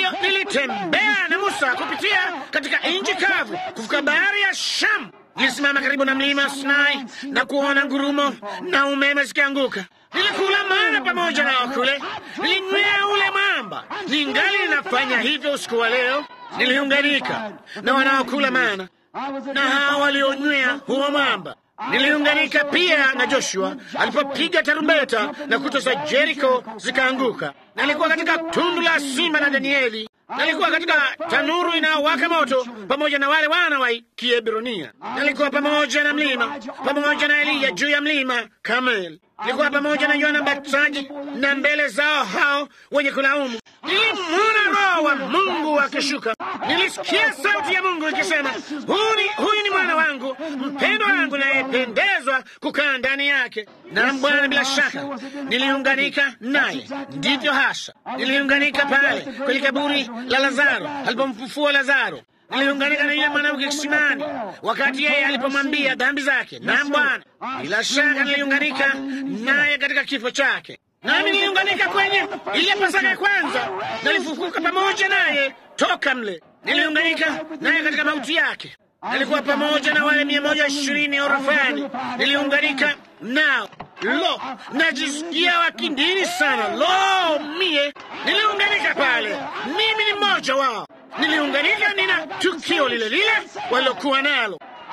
Nilitembea na Musa kupitia katika nchi kavu kuvuka bahari ya Shamu. Nilisimama karibu na mlima Sinai na kuona ngurumo na umeme zikianguka. Nilikula mana pamoja nao kule. Nilinywea ule mwamba. Ningali ninafanya hivyo usiku wa leo. Niliunganika na wanaokula mana na hao walionywea huo mwamba. Niliunganika pia na Joshua alipopiga tarumbeta na kuta za Jericho zikaanguka. Nalikuwa katika tundu la simba na Danieli. Nalikuwa katika tanuru inayowaka moto pamoja na wale wana wa Kiebrania. Nalikuwa pamoja na mlima, pamoja na Eliya juu ya mlima Kamel. Nilikuwa pamoja na Yohana Mbatizaji na mbele zao hao wenye kulaumu. Nilimwona Roho wa Mungu akishuka. Nilisikia sauti ya Mungu ikisema, huyu, huyu ni mwana wangu mpendwa wangu nayependezwa kukaa ndani yake. Na Bwana, bila shaka niliunganika naye. Ndivyo hasa niliunganika pale kwenye kaburi la Lazaro alipomfufua Lazaro. Niliunganika na yule mwanamke kisimani wakati yeye alipomwambia dhambi zake. Na Bwana, bila shaka niliunganika naye katika kifo chake. Nami niliunganika kwenye ile Pasaka ya kwanza, nalifufuka pamoja naye toka mle. Niliunganika naye katika mauti yake. Nilikuwa pamoja na wale mia moja ishirini orofani. Niliunganika nao. Lo, najisikia wakindini sana. Lo, mie niliunganika pale. Mimi ni mmoja wao. Niliunganika, nina tukio lile lile walilokuwa nalo.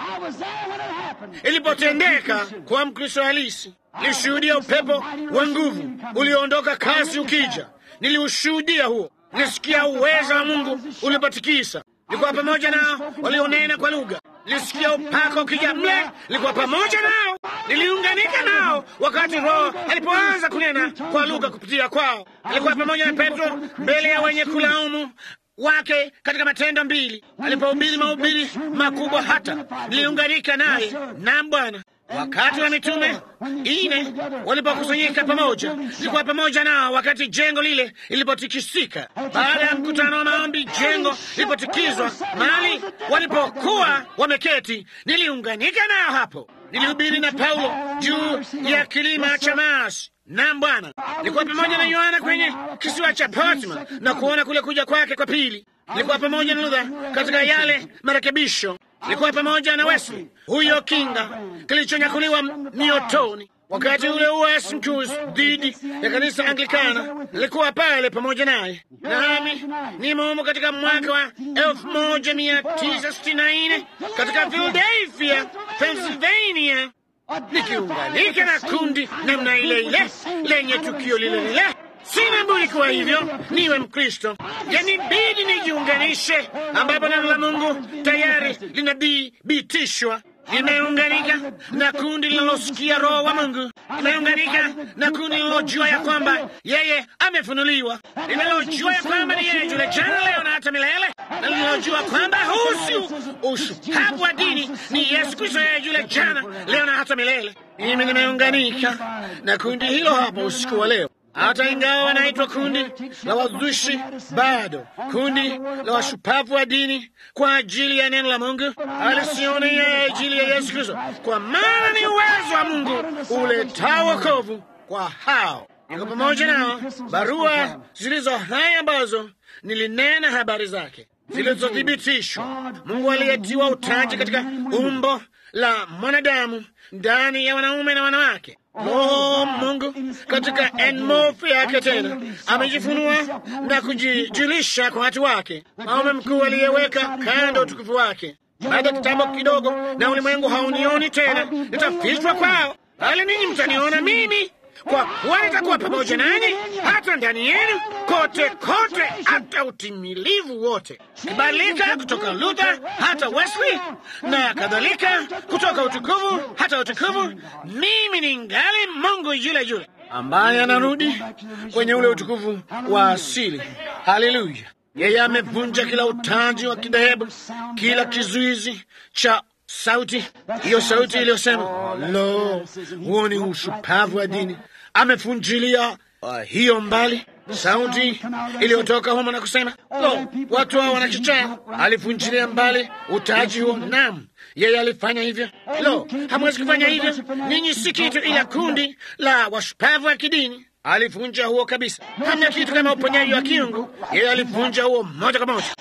ilipotendeka kwa Mkristo halisi. Nilishuhudia upepo wa nguvu ulioondoka kasi ukija. Niliushuhudia huo. Nilisikia uweza wa Mungu ulipotikisa. Nilikuwa pamoja nao walionena kwa lugha. Nilisikia upako ukija mle. Nilikuwa pamoja nao. Niliunganika nao wakati Roho alipoanza kunena kwa lugha kupitia kwao. Nilikuwa pamoja na Petro mbele ya wenye kulaumu wake katika Matendo mbili alipohubiri mahubiri makubwa, hata niliunganika naye na Bwana. Wakati wa mitume ine walipokusanyika pamoja, nilikuwa pamoja nao wakati jengo lile lilipotikisika. Baada ya mkutano wa maombi, jengo lilipotikizwa mahali walipokuwa wameketi, niliunganika nao hapo. Nilihubiri na Paulo juu ya kilima cha Maasi na Bwana. Nilikuwa pamoja na Yohana kwenye kisiwa cha Patmo na kuona kule kuja kwake kwa pili. Nilikuwa pamoja na Luther katika yale marekebisho. Nilikuwa pamoja na Wesley, huyo kinga kilichonyakuliwa miotoni. Wakati ule uasi mkuu dhidi ya kanisa Anglikana, nilikuwa pale pamoja naye. Nami nimo katika mwaka wa elfu moja mia tisa sitini na nne katika Philadelphia, Pennsylvania, nikiunganika na kundi namna ile ile lenye tukio lile lile. Sina budi kuwa hivyo, niwe Mkristo. Yanibidi nijiunganishe, ambapo neno la Mungu tayari linadhibitishwa. Nimeunganika na kundi linalosikia Roho wa Mungu. Nimeunganika na kundi linalojua ya kwamba yeye amefunuliwa, linalojua ya kwamba ni yeye yule jana, leo na hata milele, na linalojua kwamba huu si ushupavu wa dini, ni Yesu Kristo, yeye yule jana, leo na hata milele. Mimi nimeunganika na kundi hilo hapa usiku wa leo. Hata ingawa wanaitwa kundi la wazushi, bado kundi la washupavu wa dini kwa ajili ya neno la Mungu, alisioni ya ajili ya Yesu Kristo, kwa maana ni uwezo wa Mungu uletao wokovu kwa hao. Niko pamoja nao. Barua zilizo hai ambazo nilinena habari zake zilizothibitishwa, Mungu aliyetiwa utaji katika umbo la mwanadamu ndani ya wanaume na wanawake. Roho Mungu katika enmofu yake tena amejifunua na kujijulisha kwa watu wake. Maume mkuu aliyeweka kando utukufu wake. Baada ya kitambo kidogo, na ulimwengu haunioni tena, nitafichwa kwao, bali ninyi mtaniona mimi, kwa kuwa nitakuwa pamoja nanyi hata ndani yenu kote kote, hata utimilivu wote. Kibadilika kutoka Luther hata Wesley na kadhalika, kutoka utukufu hata utukufu, mimi ni ngali Mungu yule yule ambaye anarudi kwenye ule utukufu wa asili. Haleluya! Yeye amevunja kila utaji wa kidhehebu, kila kizuizi cha sauti. Hiyo sauti iliyosema lo, huo ni ushupavu wa dini, amefunjilia uh, hiyo mbali. Sauti iliyotoka humo na kusema lo, watu hao wanachichaa. Alifunjilia mbali utaji huo. Naam, yeye alifanya hivyo. Lo, hamwezi kufanya hivyo, ninyi si kitu ila kundi la washupavu wa kidini. Alivunja huo kabisa. Hamna kitu kama uponyaji wa kiungu. Yeye alivunja huo moja kwa moja.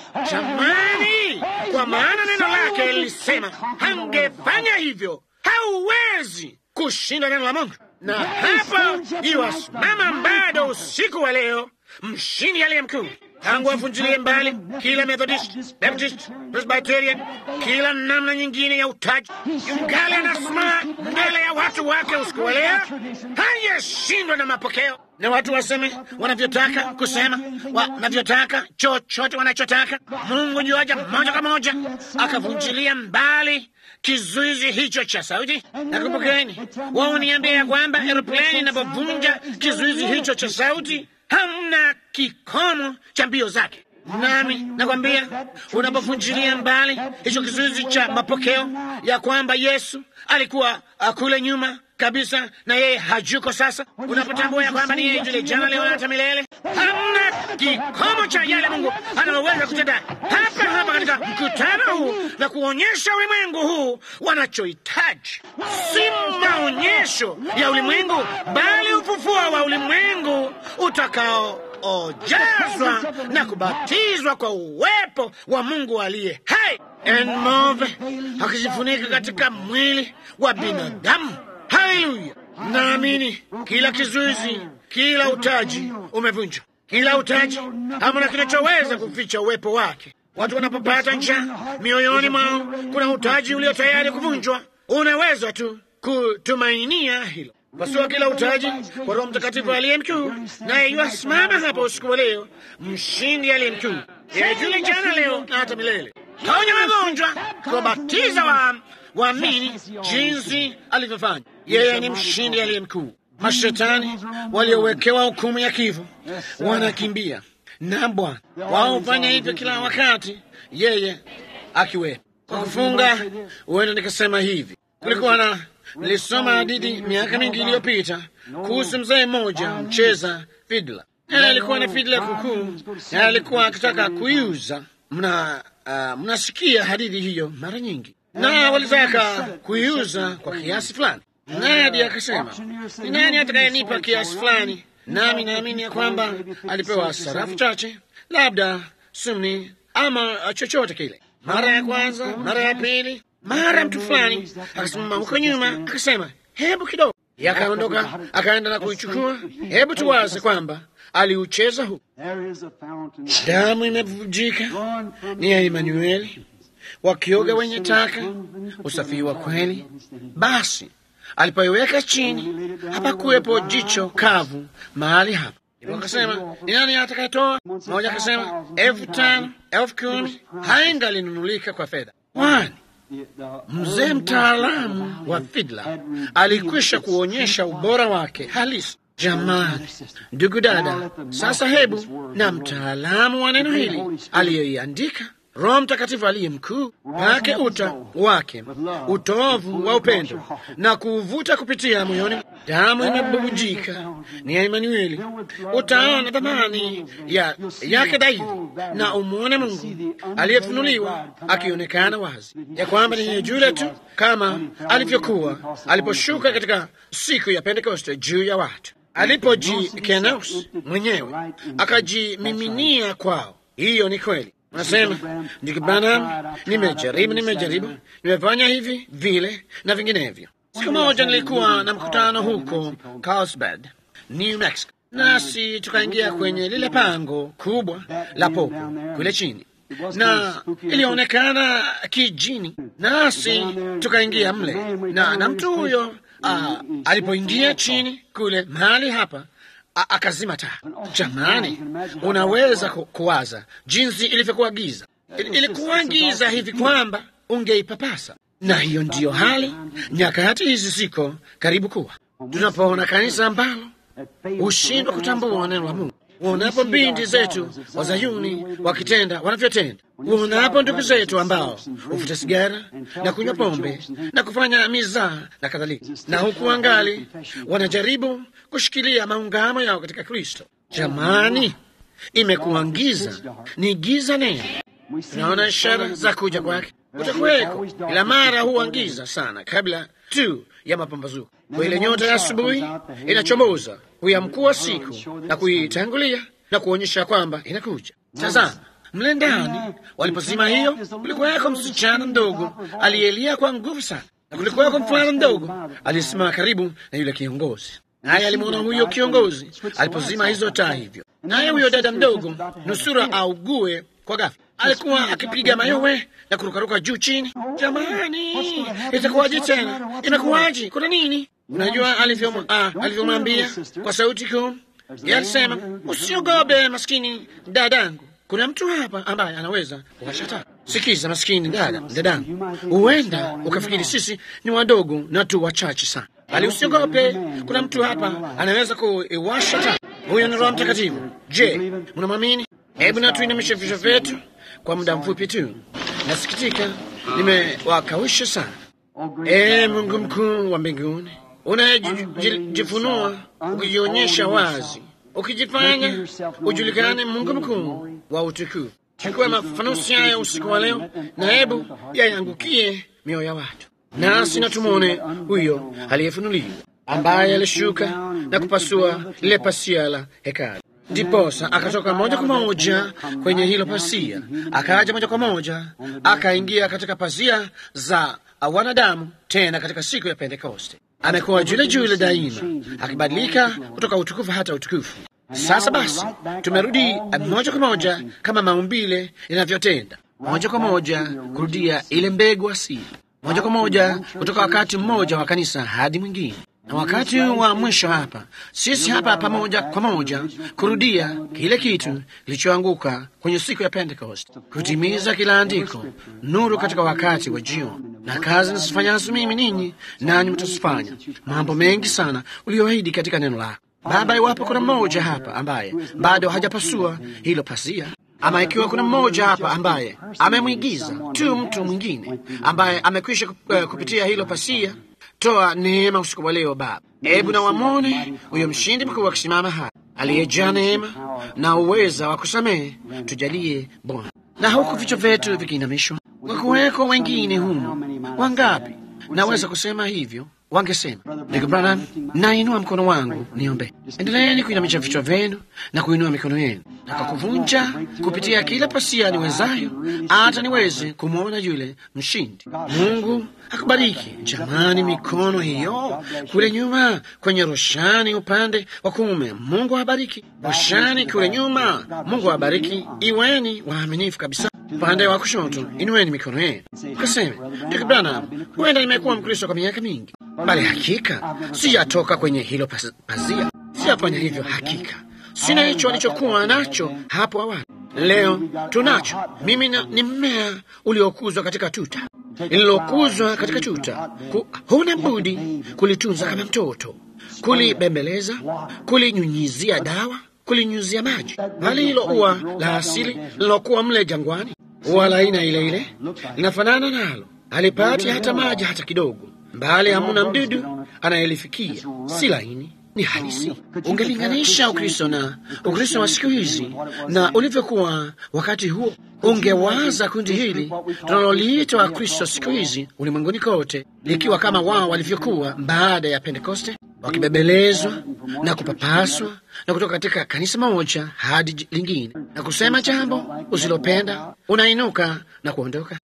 Jamani, kwa maana neno lake lilisema hangefanya hivyo. Hauwezi kushinda neno la Mungu. Na hapo iwasimama bado usiku wa leo mshindi aliye mkuu. Tangu afunjilie mbali kila Methodist, Baptist, Presbyterian, kila namna nyingine ya utaji, yungali anasimama mbele ya watu wake usiku wa leo. Hayashindwa na mapokeo. Na watu waseme wanavyotaka kusema, wanavyotaka, chochote wanachotaka. Mungu yuaja moja kwa moja akavunjilia mbali kizuizi hicho cha sauti. Na kumbukeni, wao niambia kwamba aeroplane inapovunja kizuizi hicho cha sauti, hamna kikomo cha mbio zake. Nami nakwambia, unapovunjilia mbali hicho kizuizi cha mapokeo ya kwamba Yesu alikuwa kule nyuma kabisa na yeye hajuko sasa, unapotambua ya kwamba ni yeye yule jana, leo na hata milele, hamna kikomo cha yale Mungu analoweza kutenda hapa hapa katika mkutano huu na kuonyesha ulimwengu huu wanachohitaji. Si maonyesho ya ulimwengu, bali ufufuo wa ulimwengu utakao ojazwa na kubatizwa kwa uwepo wa Mungu aliye hai. Enmove akijifunika katika mwili wa binadamu. Haleluya! Naamini kila kizuizi, kila utaji umevunjwa. Kila utaji, hamna kinachoweza kuficha uwepo wake. Watu wanapopata njaa mioyoni mwao, kuna utaji ulio tayari kuvunjwa. Unaweza tu kutumainia hilo. Pasua kila utaji kwa Roho Mtakatifu aliye mkuu, naye yuasimama hapo usiku wa leo, mshindi aliye mkuu, yeye yule jana, leo na hata milele. Ponya magonjwa, kuwabatiza wa waamini jinsi alivyofanya. Yeye ni mshindi aliye mkuu. Mashetani waliowekewa hukumu ya kifo wanakimbia, na Bwana wao hufanya hivyo kila wakati, yeye akiwepo. Kwa kufunga, huenda nikasema hivi, kulikuwa na nilisoma hadithi miaka mingi iliyopita kuhusu mzee mmoja mcheza fidla. Yeye alikuwa na fidla kukuu, na alikuwa akitaka kuiuza. Mna uh, mnasikia hadithi hiyo mara nyingi, na walitaka kuiuza kwa kiasi fulani. Nadi akasema, ni nani atakayenipa kiasi fulani? Nami naamini ya kwamba alipewa sarafu chache, labda sumni ama chochote kile. Mara ya kwanza, mara ya pili, mara mtu fulani akasimama huko nyuma akasema, hebu kidogo. Yakaondoka akaenda na kuichukua. Hebu tuwaze kwamba aliucheza huu. Damu imevujika ni ya Emanueli, wakioga wenye taka, usafi wa kweli. Basi alipoiweka chini, hapakuwepo jicho kavu mahali hapa. Wakasema, ni nani atakayetoa? Mmoja akasema, elfu tano, elfu kumi. Haingalinunulika kwa fedha. Kwani mzee mtaalamu wa fidla alikwisha kuonyesha ubora wake halisi. Jamani, ndugu dada, sasa hebu na mtaalamu wa neno hili aliyoiandika, Roho Mtakatifu aliye mkuu, pake uta wake utovu wa upendo na kuuvuta kupitia moyoni. Damu imebubujika ni ya Emanueli. Utaona thamani ya yake dhaifu na umwone Mungu aliyefunuliwa akionekana wazi ya kwamba ni yule tu, kama alivyokuwa aliposhuka katika siku ya Pentekoste juu ya watu, alipojikenaus mwenyewe akajimiminia kwao. Hiyo ni kweli. Nasema, ndugu Branham, nimejaribu, nimejaribu, nimefanya hivi vile na vinginevyo. Siku moja nilikuwa na mkutano huko Carlsbad, New Mexico, nasi tukaingia kwenye lile pango kubwa la popo kule chini, na ilionekana kijini, nasi tukaingia mle, na, na mtu huyo uh, alipoingia chini kule mahali hapa akazima taa. Jamani, unaweza ku, kuwaza jinsi ilivyokuwa giza. Il, ilikuwa giza hivi kwamba ungeipapasa. Na hiyo ndiyo hali nyakati hizi ziko karibu kuwa. Tunapoona kanisa ambalo hushindwa kutambua neno la Mungu, uonapo binti zetu wa Zayuni wakitenda wanavyotenda, uonapo ndugu zetu ambao huvuta sigara na kunywa pombe na kufanya mizaa na kadhalika, na huku angali wanajaribu kushikilia maungamo yao katika Kristo. Jamani, imekuwa giza, ni giza nene. Tunaona ishara za kuja kwake. Utakuweko, ila mara huwa giza sana kabla tu ya mapambazuko. Kwa ile nyota ya asubuhi inachomoza huyamkua siku na kuitangulia na kuonyesha kwamba inakuja. Tazama, mle ndani walipozima hiyo, kulikuwako msichana mdogo aliyelia kwa nguvu sana, na kulikuwako mvulana mdogo aliyesimama karibu na yule kiongozi. Naye alimwona huyo kiongozi alipozima hizo taa hivyo, naye huyo dada mdogo nusura augue kwa ghafla alikuwa akipiga mayowe na kurukaruka juu chini. Jamani, itakuwaje tena? Imekuwaje? Kuna nini? Unajua alivyo ah, alivyomwambia kwa sauti kuu, yeye alisema, usiogope maskini dadangu, kuna mtu hapa ambaye anaweza kuwasha taa. Sikiza maskini dada, dadangu, huenda ukafikiri sisi ni wadogo na tu wachache sana, bali usiogope, kuna mtu hapa anaweza kuwasha taa. Huyo ni Roho Mtakatifu. Je, mnamwamini? Hebu na tuinamishe vichwa vyetu kwa muda mfupi tu. Nasikitika nimewakawisha sana. Ee Mungu mkuu wa mbinguni, unajifunua ukijionyesha wazi, ukijifanya ujulikane, Mungu mkuu wa utukufu. Chukua mafanusi haya usiku wa leo, na hebu yayangukie mioyo ya watu, nasi na tumwone huyo aliyefunuliwa, ambaye alishuka na kupasua lile pasia la hekalu. Ndiposa akatoka moja kwa moja kwenye hilo pasia, akaja moja kwa moja akaingia katika pasia za wanadamu, tena katika siku ya Pentekoste. Amekuwa jule jule daima, akibadilika kutoka utukufu hata utukufu. Sasa basi tumerudi moja kwa moja kama maumbile linavyotenda. moja kwa moja kurudia ile mbegu asili, moja kwa moja kutoka wakati mmoja wa kanisa hadi mwingine. Na wakati wa mwisho hapa, sisi hapa pamoja kwa moja kurudia kile kitu kilichoanguka kwenye siku ya Pentecost, kutimiza kila andiko, nuru katika wakati wa jioni. Na kazi nisifanyazo mimi ninyi nanyi mtazifanya, mambo mengi sana ulioahidi katika neno lako. Baba, iwapo kuna mmoja hapa ambaye bado hajapasua hilo pasia, ama ikiwa kuna mmoja hapa ambaye amemwigiza tu mtu mwingine ambaye amekwisha kupitia hilo pasia, toa neema usiku wa leo Baba. Hebu na wamone huyo mshindi mkuu akisimama hapa, aliyejaa neema na uweza wa kusamehe. Tujalie Bwana. Na huku vichwa vyetu vikiinamishwa, wakuweko wengine humu, wangapi naweza kusema hivyo wangesema, ndugu Branham, nainua mkono wangu niombe. Endeleeni kuinamisha vichwa vyenu na kuinua mikono yenu, na kwa kuvunja kupitia kila pasia niwezayo, hata niweze kumwona yule mshindi. Mungu akubariki. Jamani, mikono hiyo kule nyuma kwenye roshani upande wa kuume, Mungu abariki. Roshani kule nyuma, Mungu abariki. Iweni waaminifu kabisa. Upande wa kushoto, inueni mikono yenu ukaseme, ndugu Branham, huenda nimekuwa Mkristo kwa miaka mingi, bali hakika sijatoka kwenye hilo pazia, sijafanya hivyo. Hakika sina hicho alichokuwa nacho hapo awali. Leo tunacho. Mimi ni mmea uliokuzwa katika tuta, lililokuzwa katika tuta. Huna budi kulitunza kama mtoto, kulibembeleza, kulinyunyizia dawa, kulinyunyizia maji. Bali hilo ua la asili lilokuwa mle jangwani, ua la aina ile ile, linafanana nalo, halipati hata maji hata kidogo, bali hamuna mdudu anayelifikia. Si laini, ni halisi. Ungelinganisha Ukristo na Ukristo wa siku hizi na ulivyokuwa wakati huo, ungewaza kundi hili tunaloliita Wakristo siku hizi ulimwenguni kote likiwa kama wao walivyokuwa baada ya Pentekoste, wakibebelezwa na kupapaswa na kutoka katika kanisa moja hadi lingine, na kusema jambo usilopenda, unainuka na kuondoka.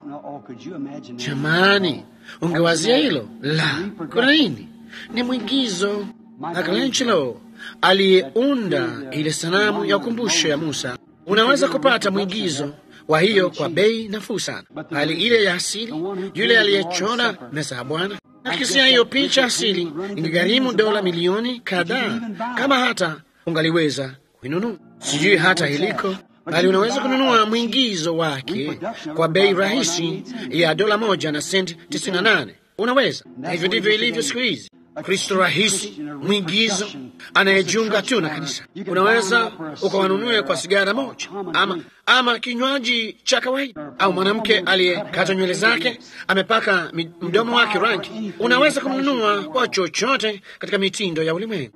Jamani, ungewazia hilo? La, kuna nini? Ni mwigizo. Michelangelo aliyeunda ile sanamu ya ukumbusho ya Musa. Unaweza kupata mwigizo wa hiyo kwa bei nafuu sana, bali ile ya asili, yule aliyechora meza ya Bwana, akisia hiyo picha asili ingegharimu dola milioni kadhaa, kama hata ungaliweza kuinunua. Sijui hata iliko, bali unaweza kununua mwigizo wake kwa bei rahisi ya dola moja na senti tisini na nane. Unaweza. Na hivyo ndivyo ilivyo siku hizi. Kristo rahisi, mwigizo anayejiunga tu na kanisa. Unaweza ukawanunue kwa sigara moja, ama ama kinywaji cha kawaida, au mwanamke aliyekata nywele zake amepaka mdomo wake rangi. Unaweza kumnunua kwa chochote katika mitindo ya ulimwengu,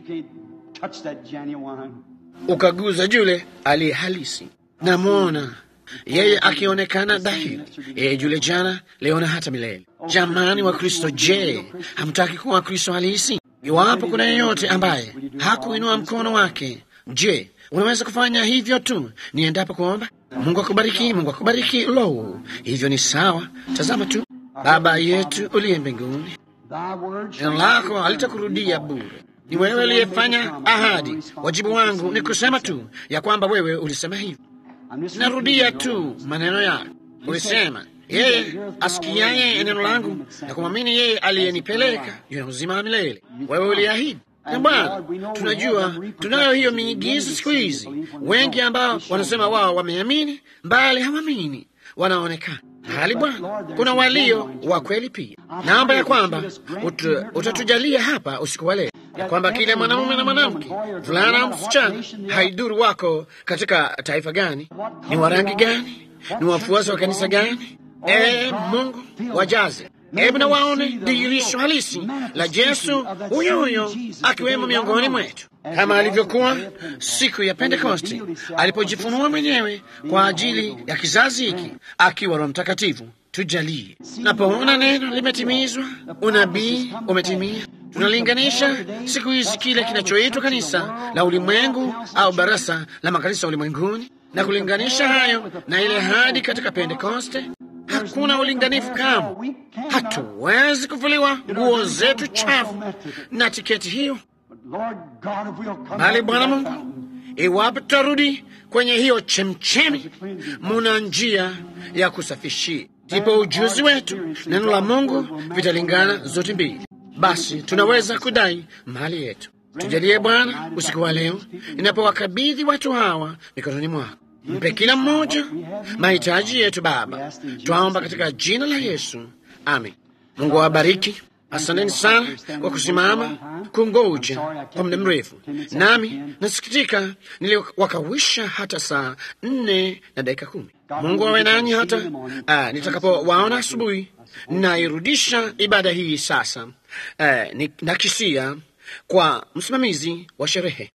ukaguza yule aliye halisi. Namwona yeye akionekana dhahiri, yeye yule jana, leo na hata milele. Jamani wa Kristo, je, hamtaki kuwa Kristo halisi? Iwapo kuna yeyote ambaye hakuinua mkono wake, je, unaweza kufanya hivyo tu niendapo kuomba? Mungu akubariki, Mungu akubariki. Lo, hivyo ni sawa. Tazama tu, Baba yetu uliye mbinguni, neno lako halitakurudia bure. Ni wewe uliyefanya ahadi. Wajibu wangu ni kusema tu ya kwamba wewe ulisema hivyo. Narudia tu maneno yako. Ulisema, yeye asikiaye neno langu na kumwamini yeye aliyenipeleka yuna uzima wa milele. Wewe uliahidi. Na Bwana, tunajua tunayo hiyo miigizo siku hizi, wengi ambao wanasema wao wameamini, bali hawamini, wanaonekana hali. Bwana, kuna walio wa kweli pia. Naomba ya kwamba ut, utatujalia hapa usiku wa leo, ya kwamba kila mwanamume na mwanamke, vulana au msichana, haiduru wako katika taifa gani, ni wa rangi gani, ni wafuasi wa kanisa gani, e Mungu wajaze. Hebu na waone dhihirisho halisi la Yesu huyo huyo akiwemo miongoni mwetu, kama alivyokuwa siku ya Pentekosti alipojifunua mwenyewe kwa ajili ya kizazi hiki akiwa Roho Mtakatifu. Tujalie napoona neno limetimizwa, unabii umetimia. Tunalinganisha siku hizi kile kinachoitwa kanisa la ulimwengu au barasa la makanisa ulimwenguni, na kulinganisha hayo na ile hadi katika Pentekoste. Hakuna ulinganifu kamwe. Hatuwezi kuvuliwa nguo zetu chafu na tiketi hiyo, bali Bwana Mungu, Iwapo tutarudi kwenye hiyo chemchemi, muna njia ya kusafishia. Ndipo ujuzi wetu, neno la Mungu vitalingana zote mbili. Basi tunaweza kudai mali yetu. Tujalie Bwana usiku wa leo, ninapowakabidhi watu hawa mikononi mwako. Mpe kila mmoja mahitaji yetu Baba, twaomba katika jina la Yesu, amen. Mungu awabariki. Asanteni sana kwa kusimama kungoja kwa muda mrefu, nami nasikitika niliwakawisha hata saa nne na dakika kumi. Mungu awe nanyi hata uh, nitakapowaona asubuhi. Nairudisha ibada hii sasa uh, nakisia kwa msimamizi wa sherehe.